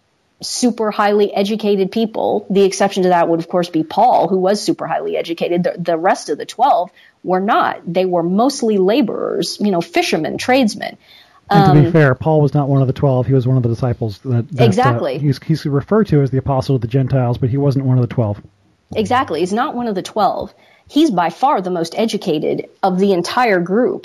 super highly educated people, the exception to that would, of course, be Paul, who was super highly educated. The rest of the 12 were not. They were mostly laborers, fishermen, tradesmen. And to be fair, Paul was not one of the 12. He was one of the disciples. Exactly. He's referred to as the apostle of the Gentiles, but he wasn't one of the 12. Exactly. He's not one of the 12. He's by far the most educated of the entire group.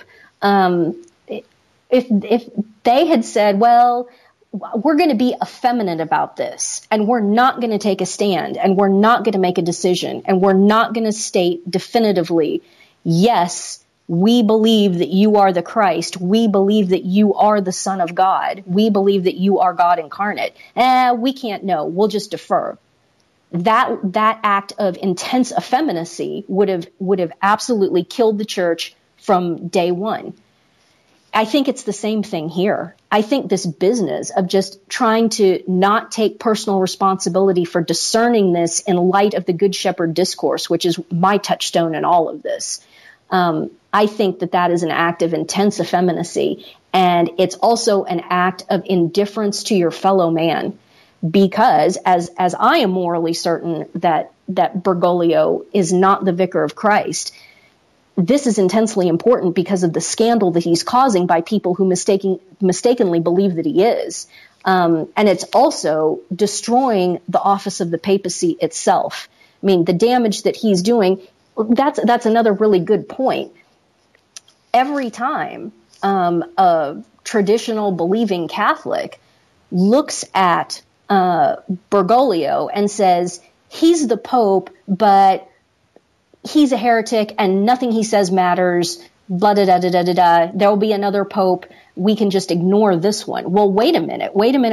If they had said, well, we're going to be effeminate about this, and we're not going to take a stand, and we're not going to make a decision, and we're not going to state definitively, yes, we believe that you are the Christ. We believe that you are the Son of God. We believe that you are God incarnate. We can't know. We'll just defer. That act of intense effeminacy would have absolutely killed the church from day one. I think it's the same thing here. I think this business of just trying to not take personal responsibility for discerning this in light of the Good Shepherd discourse, which is my touchstone in all of this, I think that is an act of intense effeminacy, and it's also an act of indifference to your fellow man. Because as I am morally certain that Bergoglio is not the Vicar of Christ, this is intensely important because of the scandal that he's causing by people who mistakenly believe that he is. And it's also destroying the office of the papacy itself. I mean, the damage that he's doing, that's another really good point. Every time a traditional believing Catholic looks at Bergoglio and says, he's the Pope, but he's a heretic and nothing he says matters, blah, da, da, da, da, da, da. There will be another Pope. We can just ignore this one. Well, wait a minute.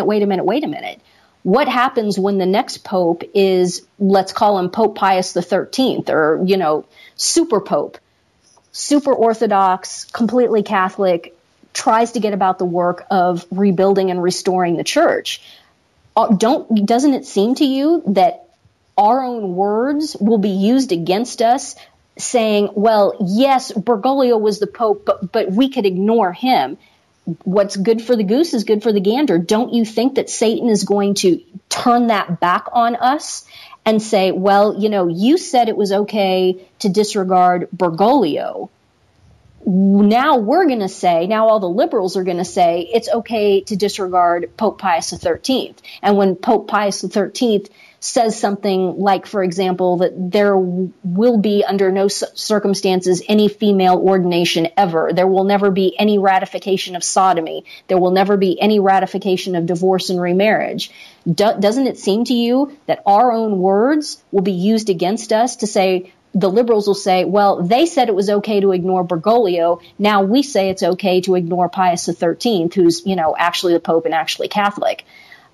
What happens when the next Pope is, let's call him Pope Pius XIII or, Super Pope? super Orthodox, completely Catholic, tries to get about the work of rebuilding and restoring the church. Doesn't it seem to you that our own words will be used against us, saying, well, yes, Bergoglio was the Pope, but we could ignore him. What's good for the goose is good for the gander. Don't you think that Satan is going to turn that back on us and say, well, you said it was okay to disregard Bergoglio. Now all the liberals are going to say it's okay to disregard Pope Pius XIII. And when Pope Pius XIII says something like, for example, that there will be under no circumstances any female ordination ever. There will never be any ratification of sodomy. There will never be any ratification of divorce and remarriage. Doesn't it seem to you that our own words will be used against us to say, the liberals will say, well, they said it was okay to ignore Bergoglio. Now we say it's okay to ignore Pius XIII, who's, actually the Pope and actually Catholic.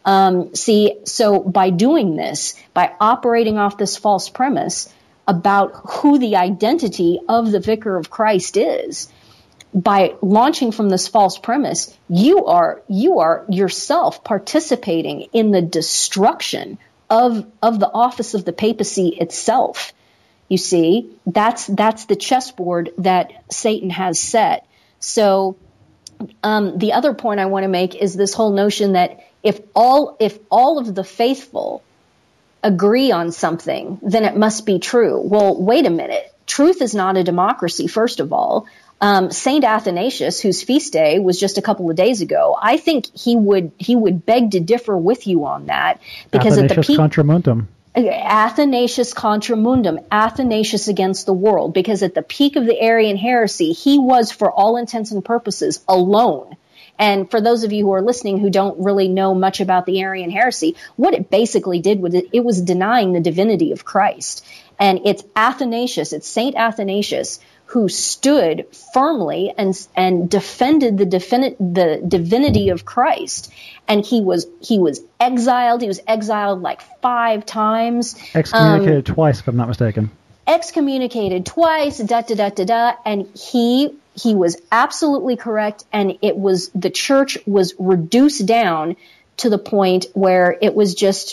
So by doing this, by operating off this false premise about who the identity of the Vicar of Christ is, by launching from this false premise, you are yourself participating in the destruction of the office of the papacy itself. You see, that's the chessboard that Satan has set. So the other point I want to make is this whole notion that if all of the faithful agree on something, then it must be true. Well, wait a minute. Truth is not a democracy, first of all. Saint Athanasius, whose feast day was just a couple of days ago, I think he would beg to differ with you on that, because Athanasius contra mundum. Athanasius contra mundum, Athanasius against the world, because at the peak of the Arian heresy, he was, for all intents and purposes, alone. And for those of you who are listening who don't really know much about the Arian heresy, what it basically did was it was denying the divinity of Christ. And it's Saint Athanasius, who stood firmly and defended the divinity of Christ. And he was exiled. He was exiled like 5 times. Excommunicated twice, if I'm not mistaken. Excommunicated twice, and he was absolutely correct, and the church was reduced down to the point where it was just,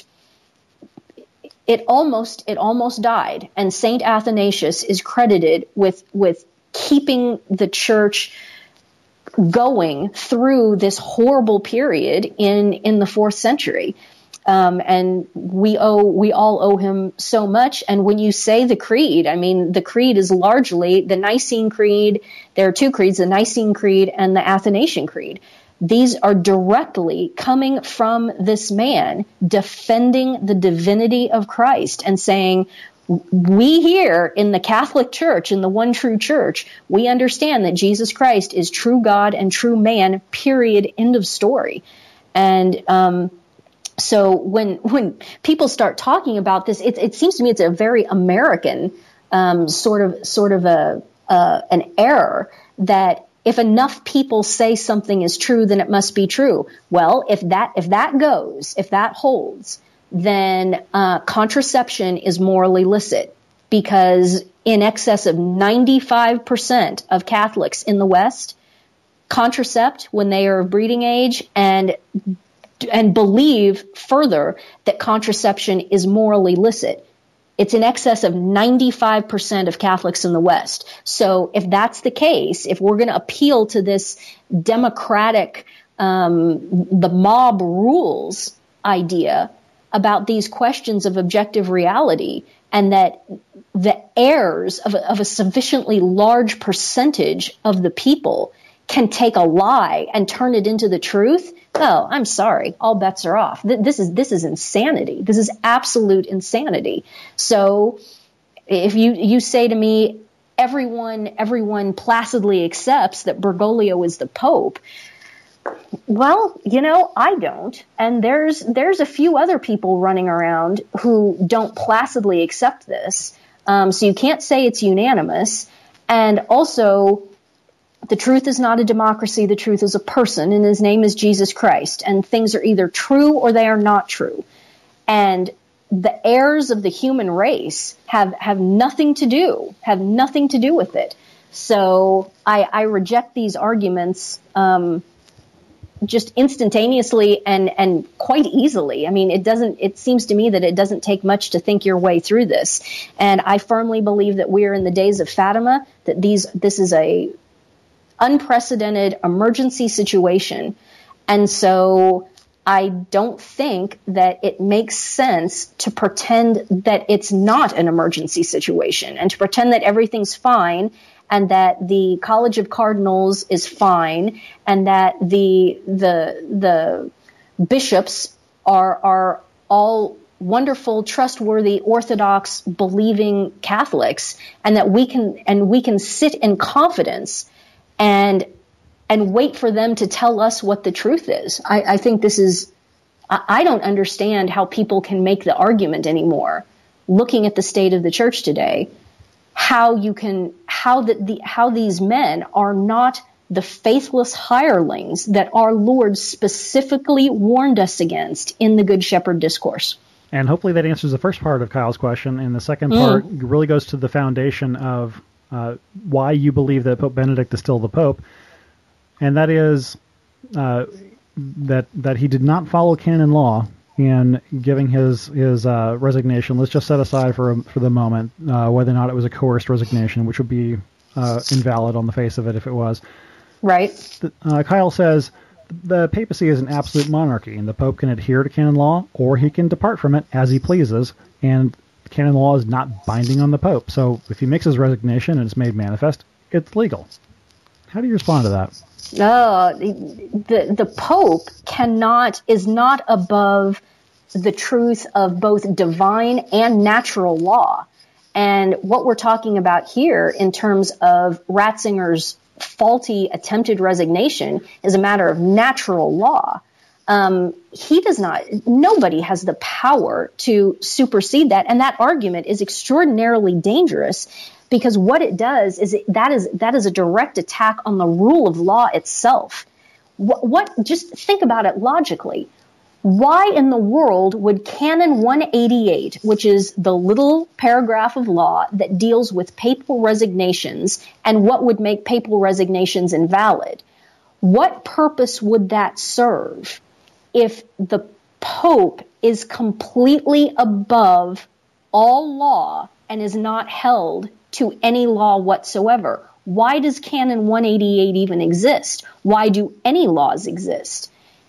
it almost died. And Saint Athanasius is credited with keeping the church going through this horrible period in the 4th century. And we all owe him so much. And when you say the creed, I mean, the creed is largely the Nicene Creed. There are 2 creeds, the Nicene Creed and the Athanasian Creed. These are directly coming from this man defending the divinity of Christ and saying, we here in the Catholic Church, in the one true church, we understand that Jesus Christ is true God and true man, period, end of story. And, so when people start talking about this, it seems to me it's a very American sort of an error that if enough people say something is true, then it must be true. Well, if that holds, then contraception is morally licit, because in excess of 95% of Catholics in the West contracept when they are of breeding age and believe further that contraception is morally licit. It's in excess of 95% of Catholics in the West. So if that's the case, if we're going to appeal to this democratic, the mob rules idea about these questions of objective reality, and that the heirs of a sufficiently large percentage of the people can take a lie and turn it into the truth, oh, I'm sorry, all bets are off. This is insanity. This is absolute insanity. So if you say to me, everyone placidly accepts that Bergoglio is the Pope, well, I don't. And there's a few other people running around who don't placidly accept this. So you can't say it's unanimous. And also, the truth is not a democracy. The truth is a person, and his name is Jesus Christ. And things are either true or they are not true. And the heirs of the human race have nothing to do with it. So I reject these arguments just instantaneously and quite easily. I mean, it seems to me that it doesn't take much to think your way through this. And I firmly believe that we are in the days of Fatima, that this is a unprecedented emergency situation. And so I don't think that it makes sense to pretend that it's not an emergency situation and to pretend that everything's fine and that the College of Cardinals is fine and that the bishops are all wonderful, trustworthy, Orthodox, believing Catholics, and that we can sit in confidence and wait for them to tell us what the truth is. I think this is, I don't understand how people can make the argument anymore, looking at the state of the church today, how these men are not the faithless hirelings that our Lord specifically warned us against in the Good Shepherd discourse. And hopefully that answers the first part of Kyle's question. And the second part really goes to the foundation of why you believe that Pope Benedict is still the Pope. And that is that he did not follow canon law in giving his resignation. Let's just set aside for the moment whether or not it was a coerced resignation, which would be invalid on the face of it if it was. Right. Kyle says the papacy is an absolute monarchy, and the Pope can adhere to canon law, or he can depart from it as he pleases, and canon law is not binding on the Pope. So if he makes his resignation and it's made manifest, it's legal. How do you respond to that? The Pope is not above the truth of both divine and natural law. And what we're talking about here in terms of Ratzinger's faulty attempted resignation is a matter of natural law. Nobody has the power to supersede that. And that argument is extraordinarily dangerous, because what it does is that is a direct attack on the rule of law itself. Just think about it logically. Why in the world would Canon 188, which is the little paragraph of law that deals with papal resignations and what would make papal resignations invalid, what purpose would that serve if the Pope is completely above all law and is not held to any law whatsoever? Why does Canon 188 even exist? Why do any laws exist?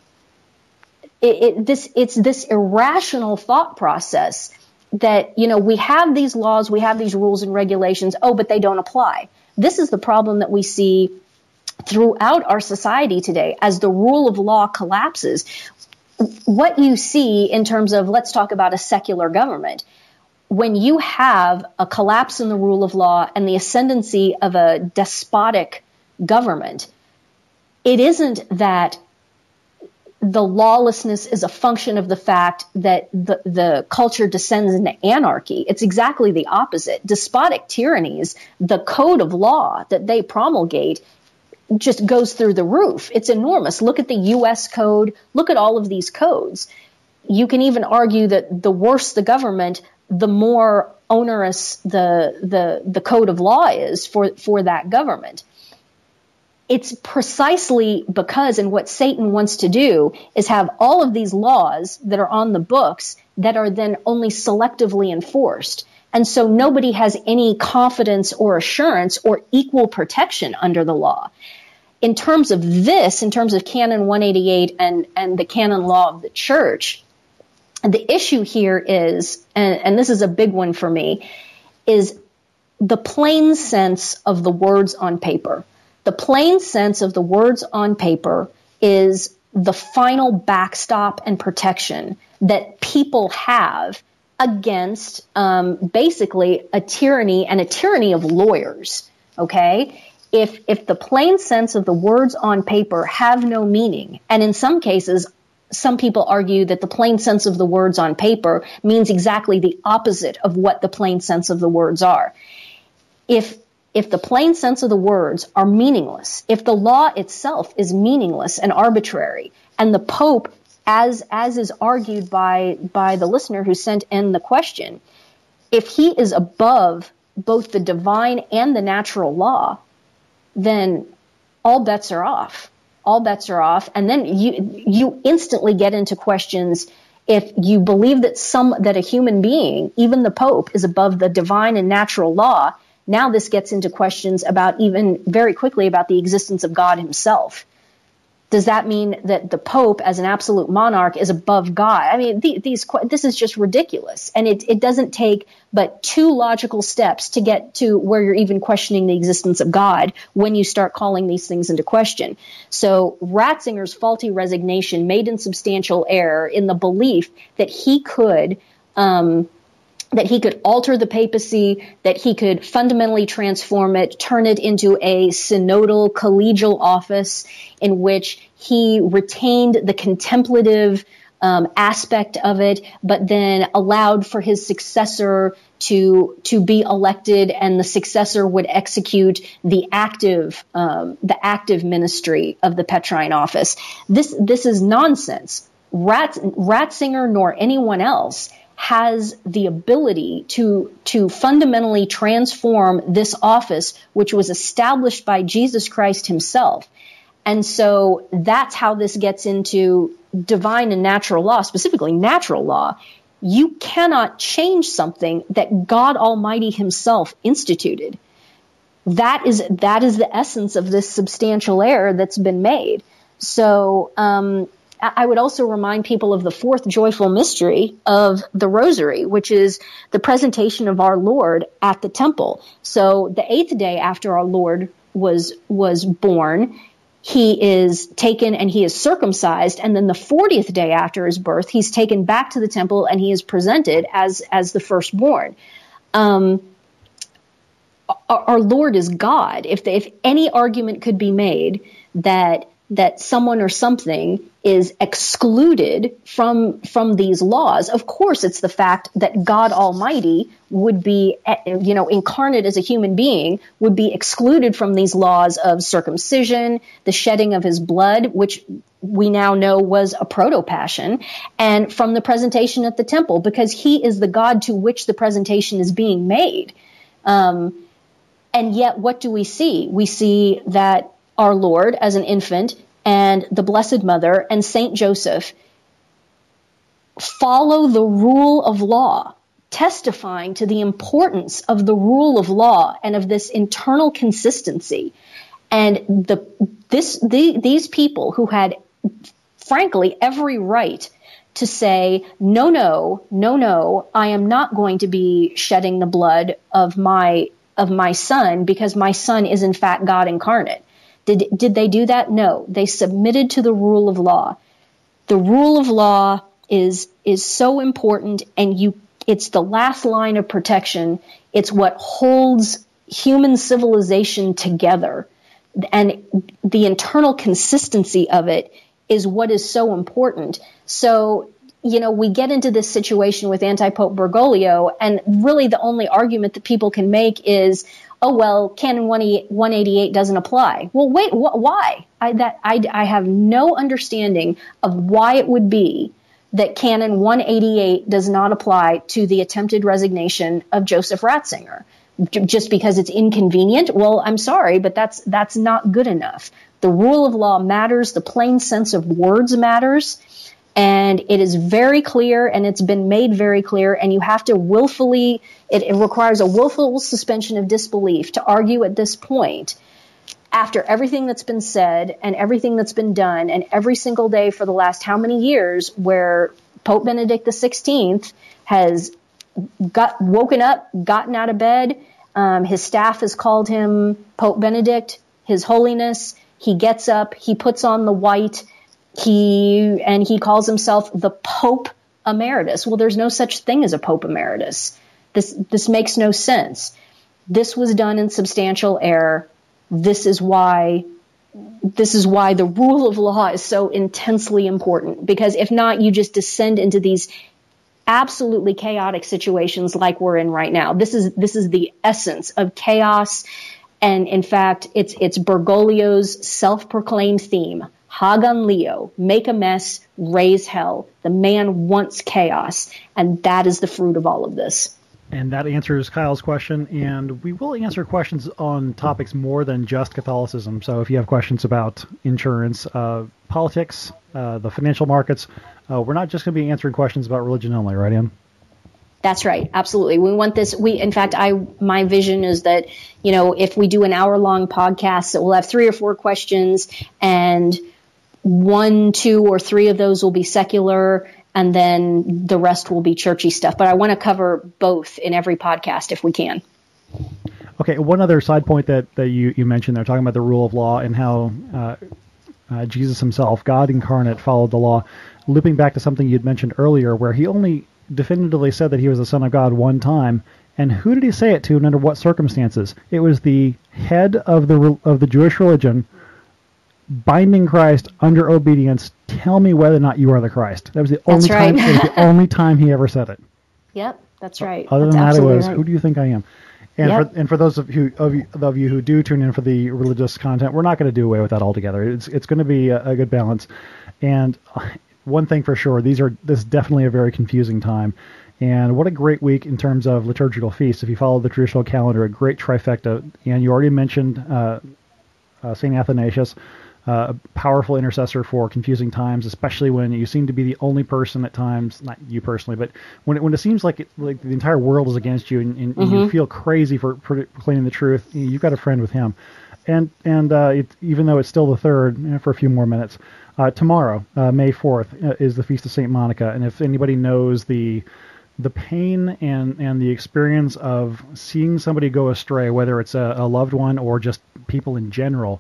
It's this irrational thought process that, we have these laws, we have these rules and regulations, but they don't apply. This is the problem that we see throughout our society today. As the rule of law collapses, what you see in terms of, let's talk about a secular government. When you have a collapse in the rule of law and the ascendancy of a despotic government, it isn't that the lawlessness is a function of the fact that the culture descends into anarchy. It's exactly the opposite. Despotic tyrannies, the code of law that they promulgate just goes through the roof. It's enormous. Look at the U.S. code. Look at all of these codes. You can even argue that the worse the government, the more onerous the code of law is for that government. It's precisely because, and what Satan wants to do is have all of these laws that are on the books that are then only selectively enforced. And so nobody has any confidence or assurance or equal protection under the law. In terms of Canon 188 and the canon law of the church, the issue here is, and this is a big one for me, is the plain sense of the words on paper. The plain sense of the words on paper is the final backstop and protection that people have against basically a tyranny, and a tyranny of lawyers. Okay? If the plain sense of the words on paper have no meaning, and in some cases, some people argue that the plain sense of the words on paper means exactly the opposite of what the plain sense of the words are. If the plain sense of the words are meaningless, if the law itself is meaningless and arbitrary, and the Pope, as is argued by the listener who sent in the question, if he is above both the divine and the natural law, then all bets are off. All bets are off. And then you instantly get into questions. If you believe that a human being, even the Pope, is above the divine and natural law, now this gets into questions about, even very quickly, about the existence of God himself. Does that mean that the Pope, as an absolute monarch, is above God? I mean, this is just ridiculous. And it doesn't take but two logical steps to get to where you're even questioning the existence of God when you start calling these things into question. So Ratzinger's faulty resignation made in substantial error in the belief that he could alter the papacy, that he could fundamentally transform it, turn it into a synodal collegial office in which he retained the contemplative aspect of it, but then allowed for his successor to be elected, and the successor would execute the active ministry of the Petrine office. This is nonsense. Ratzinger nor anyone else has the ability to fundamentally transform this office, which was established by Jesus Christ himself. And so that's how this gets into divine and natural law, specifically natural law. You cannot change something that God Almighty himself instituted. That is the essence of this substantial error that's been made. So, I would also remind people of the fourth joyful mystery of the Rosary, which is the presentation of our Lord at the temple. So the 8th day after our Lord was born, he is taken and he is circumcised. And then the 40th day after his birth, he's taken back to the temple and he is presented as the firstborn. Our Lord is God. If any argument could be made that someone or something is excluded from these laws, of course it's the fact that God Almighty would be, incarnate as a human being, would be excluded from these laws of circumcision, the shedding of his blood, which we now know was a proto-passion, and from the presentation at the temple, because he is the God to which the presentation is being made. And yet what do we see? We see that our Lord as an infant and the Blessed Mother and Saint Joseph follow the rule of law, testifying to the importance of the rule of law and of this internal consistency. And these people who had, frankly, every right to say, no, I am not going to be shedding the blood of my son, because my son is in fact God incarnate. Did they do that? No. They submitted to the rule of law. The rule of law is so important, and it's the last line of protection. It's what holds human civilization together. And the internal consistency of it is what is so important. So, we get into this situation with Anti-Pope Bergoglio, and really the only argument that people can make is, oh, well, Canon 188 doesn't apply. Well, wait, why? I have no understanding of why it would be that Canon 188 does not apply to the attempted resignation of Joseph Ratzinger. Just because it's inconvenient? Well, I'm sorry, but that's not good enough. The rule of law matters. The plain sense of words matters. And it is very clear, and it's been made very clear, and you have to willfully, it requires a willful suspension of disbelief to argue at this point, after everything that's been said and everything that's been done, and every single day for the last how many years where Pope Benedict XVI has woken up, gotten out of bed, his staff has called him Pope Benedict, His Holiness, he gets up, he puts on the white, he calls himself the Pope Emeritus. Well, there's no such thing as a Pope Emeritus. This makes no sense. This was done in substantial error. This is why the rule of law is so intensely important, because if not, you just descend into these absolutely chaotic situations like we're in right now. This is the essence of chaos. And in fact, it's Bergoglio's self-proclaimed theme. Hagan Leo, make a mess, raise hell. The man wants chaos, and that is the fruit of all of this. And that answers Kyle's question, and we will answer questions on topics more than just Catholicism. So if you have questions about insurance, politics, the financial markets, we're not just going to be answering questions about religion only, right, Ann? That's right. Absolutely. We want this. In fact, my vision is that, if we do an hour-long podcast, that we'll have 3 or 4 questions, and 1, 2, or 3 of those will be secular, and then the rest will be churchy stuff. But I want to cover both in every podcast if we can. Okay, one other side point that you mentioned there, talking about the rule of law and how Jesus himself, God incarnate, followed the law, looping back to something you'd mentioned earlier where he only definitively said that he was the Son of God one time. And who did he say it to and under what circumstances? It was the head of the Jewish religion binding Christ under obedience. Tell me whether or not you are the Christ. That was the only time. It was the only time he ever said it. Yep, that's right. Other that's than that, it was, right. Who do you think I am? And for those of you who do tune in for the religious content, we're not going to do away with that altogether. It's going to be a good balance. And one thing for sure, this is definitely a very confusing time. And what a great week in terms of liturgical feasts. If you follow the traditional calendar, a great trifecta. And you already mentioned St. Athanasius, a powerful intercessor for confusing times, especially when you seem to be the only person at times, not you personally, but when it seems like the entire world is against you and you feel crazy for proclaiming the truth, you've got a friend with him. And even though it's still the 3rd, for a few more minutes, tomorrow, May 4th, is the Feast of St. Monica. And if anybody knows the pain and the experience of seeing somebody go astray, whether it's a loved one or just people in general,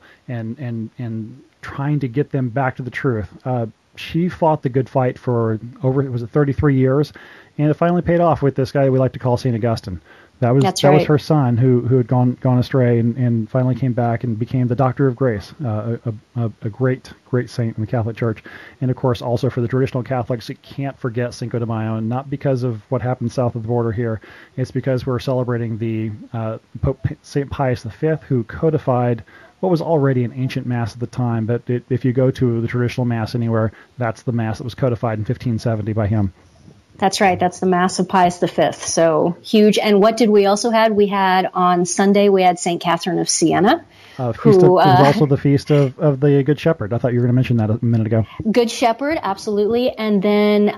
and trying to get them back to the truth. She fought the good fight for 33 years, and it finally paid off with this guy we like to call St. Augustine. That was her son who had gone astray and finally came back and became the Doctor of Grace, a great saint in the Catholic Church. And of course, also for the traditional Catholics, you can't forget Cinco de Mayo, and not because of what happened south of the border here. It's because we're celebrating the Pope St. Pius V, who codified what was already an ancient Mass at the time. But if you go to the traditional Mass anywhere, that's the Mass that was codified in 1570 by him. That's right. That's the Mass of Pius V. So huge. And what did we also had? We had on Sunday, we had St. Catherine of Siena. It was also the feast of the Good Shepherd. I thought you were going to mention that a minute ago. Good Shepherd, absolutely. And then,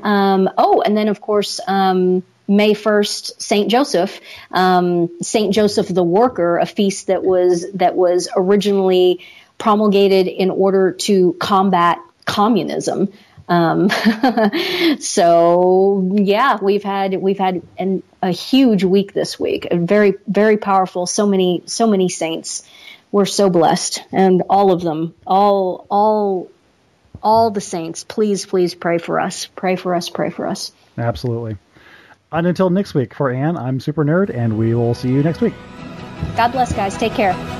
of course, May 1st, St. Joseph, St. Joseph the Worker, a feast that was originally promulgated in order to combat communism. So yeah, we've had a huge week this week, a very, very powerful. So many saints. We're so blessed, and all of them, all the saints. Please pray for us. Pray for us. Pray for us. Absolutely. And until next week, for Ann, I'm Super Nerd, and we will see you next week. God bless, guys. Take care.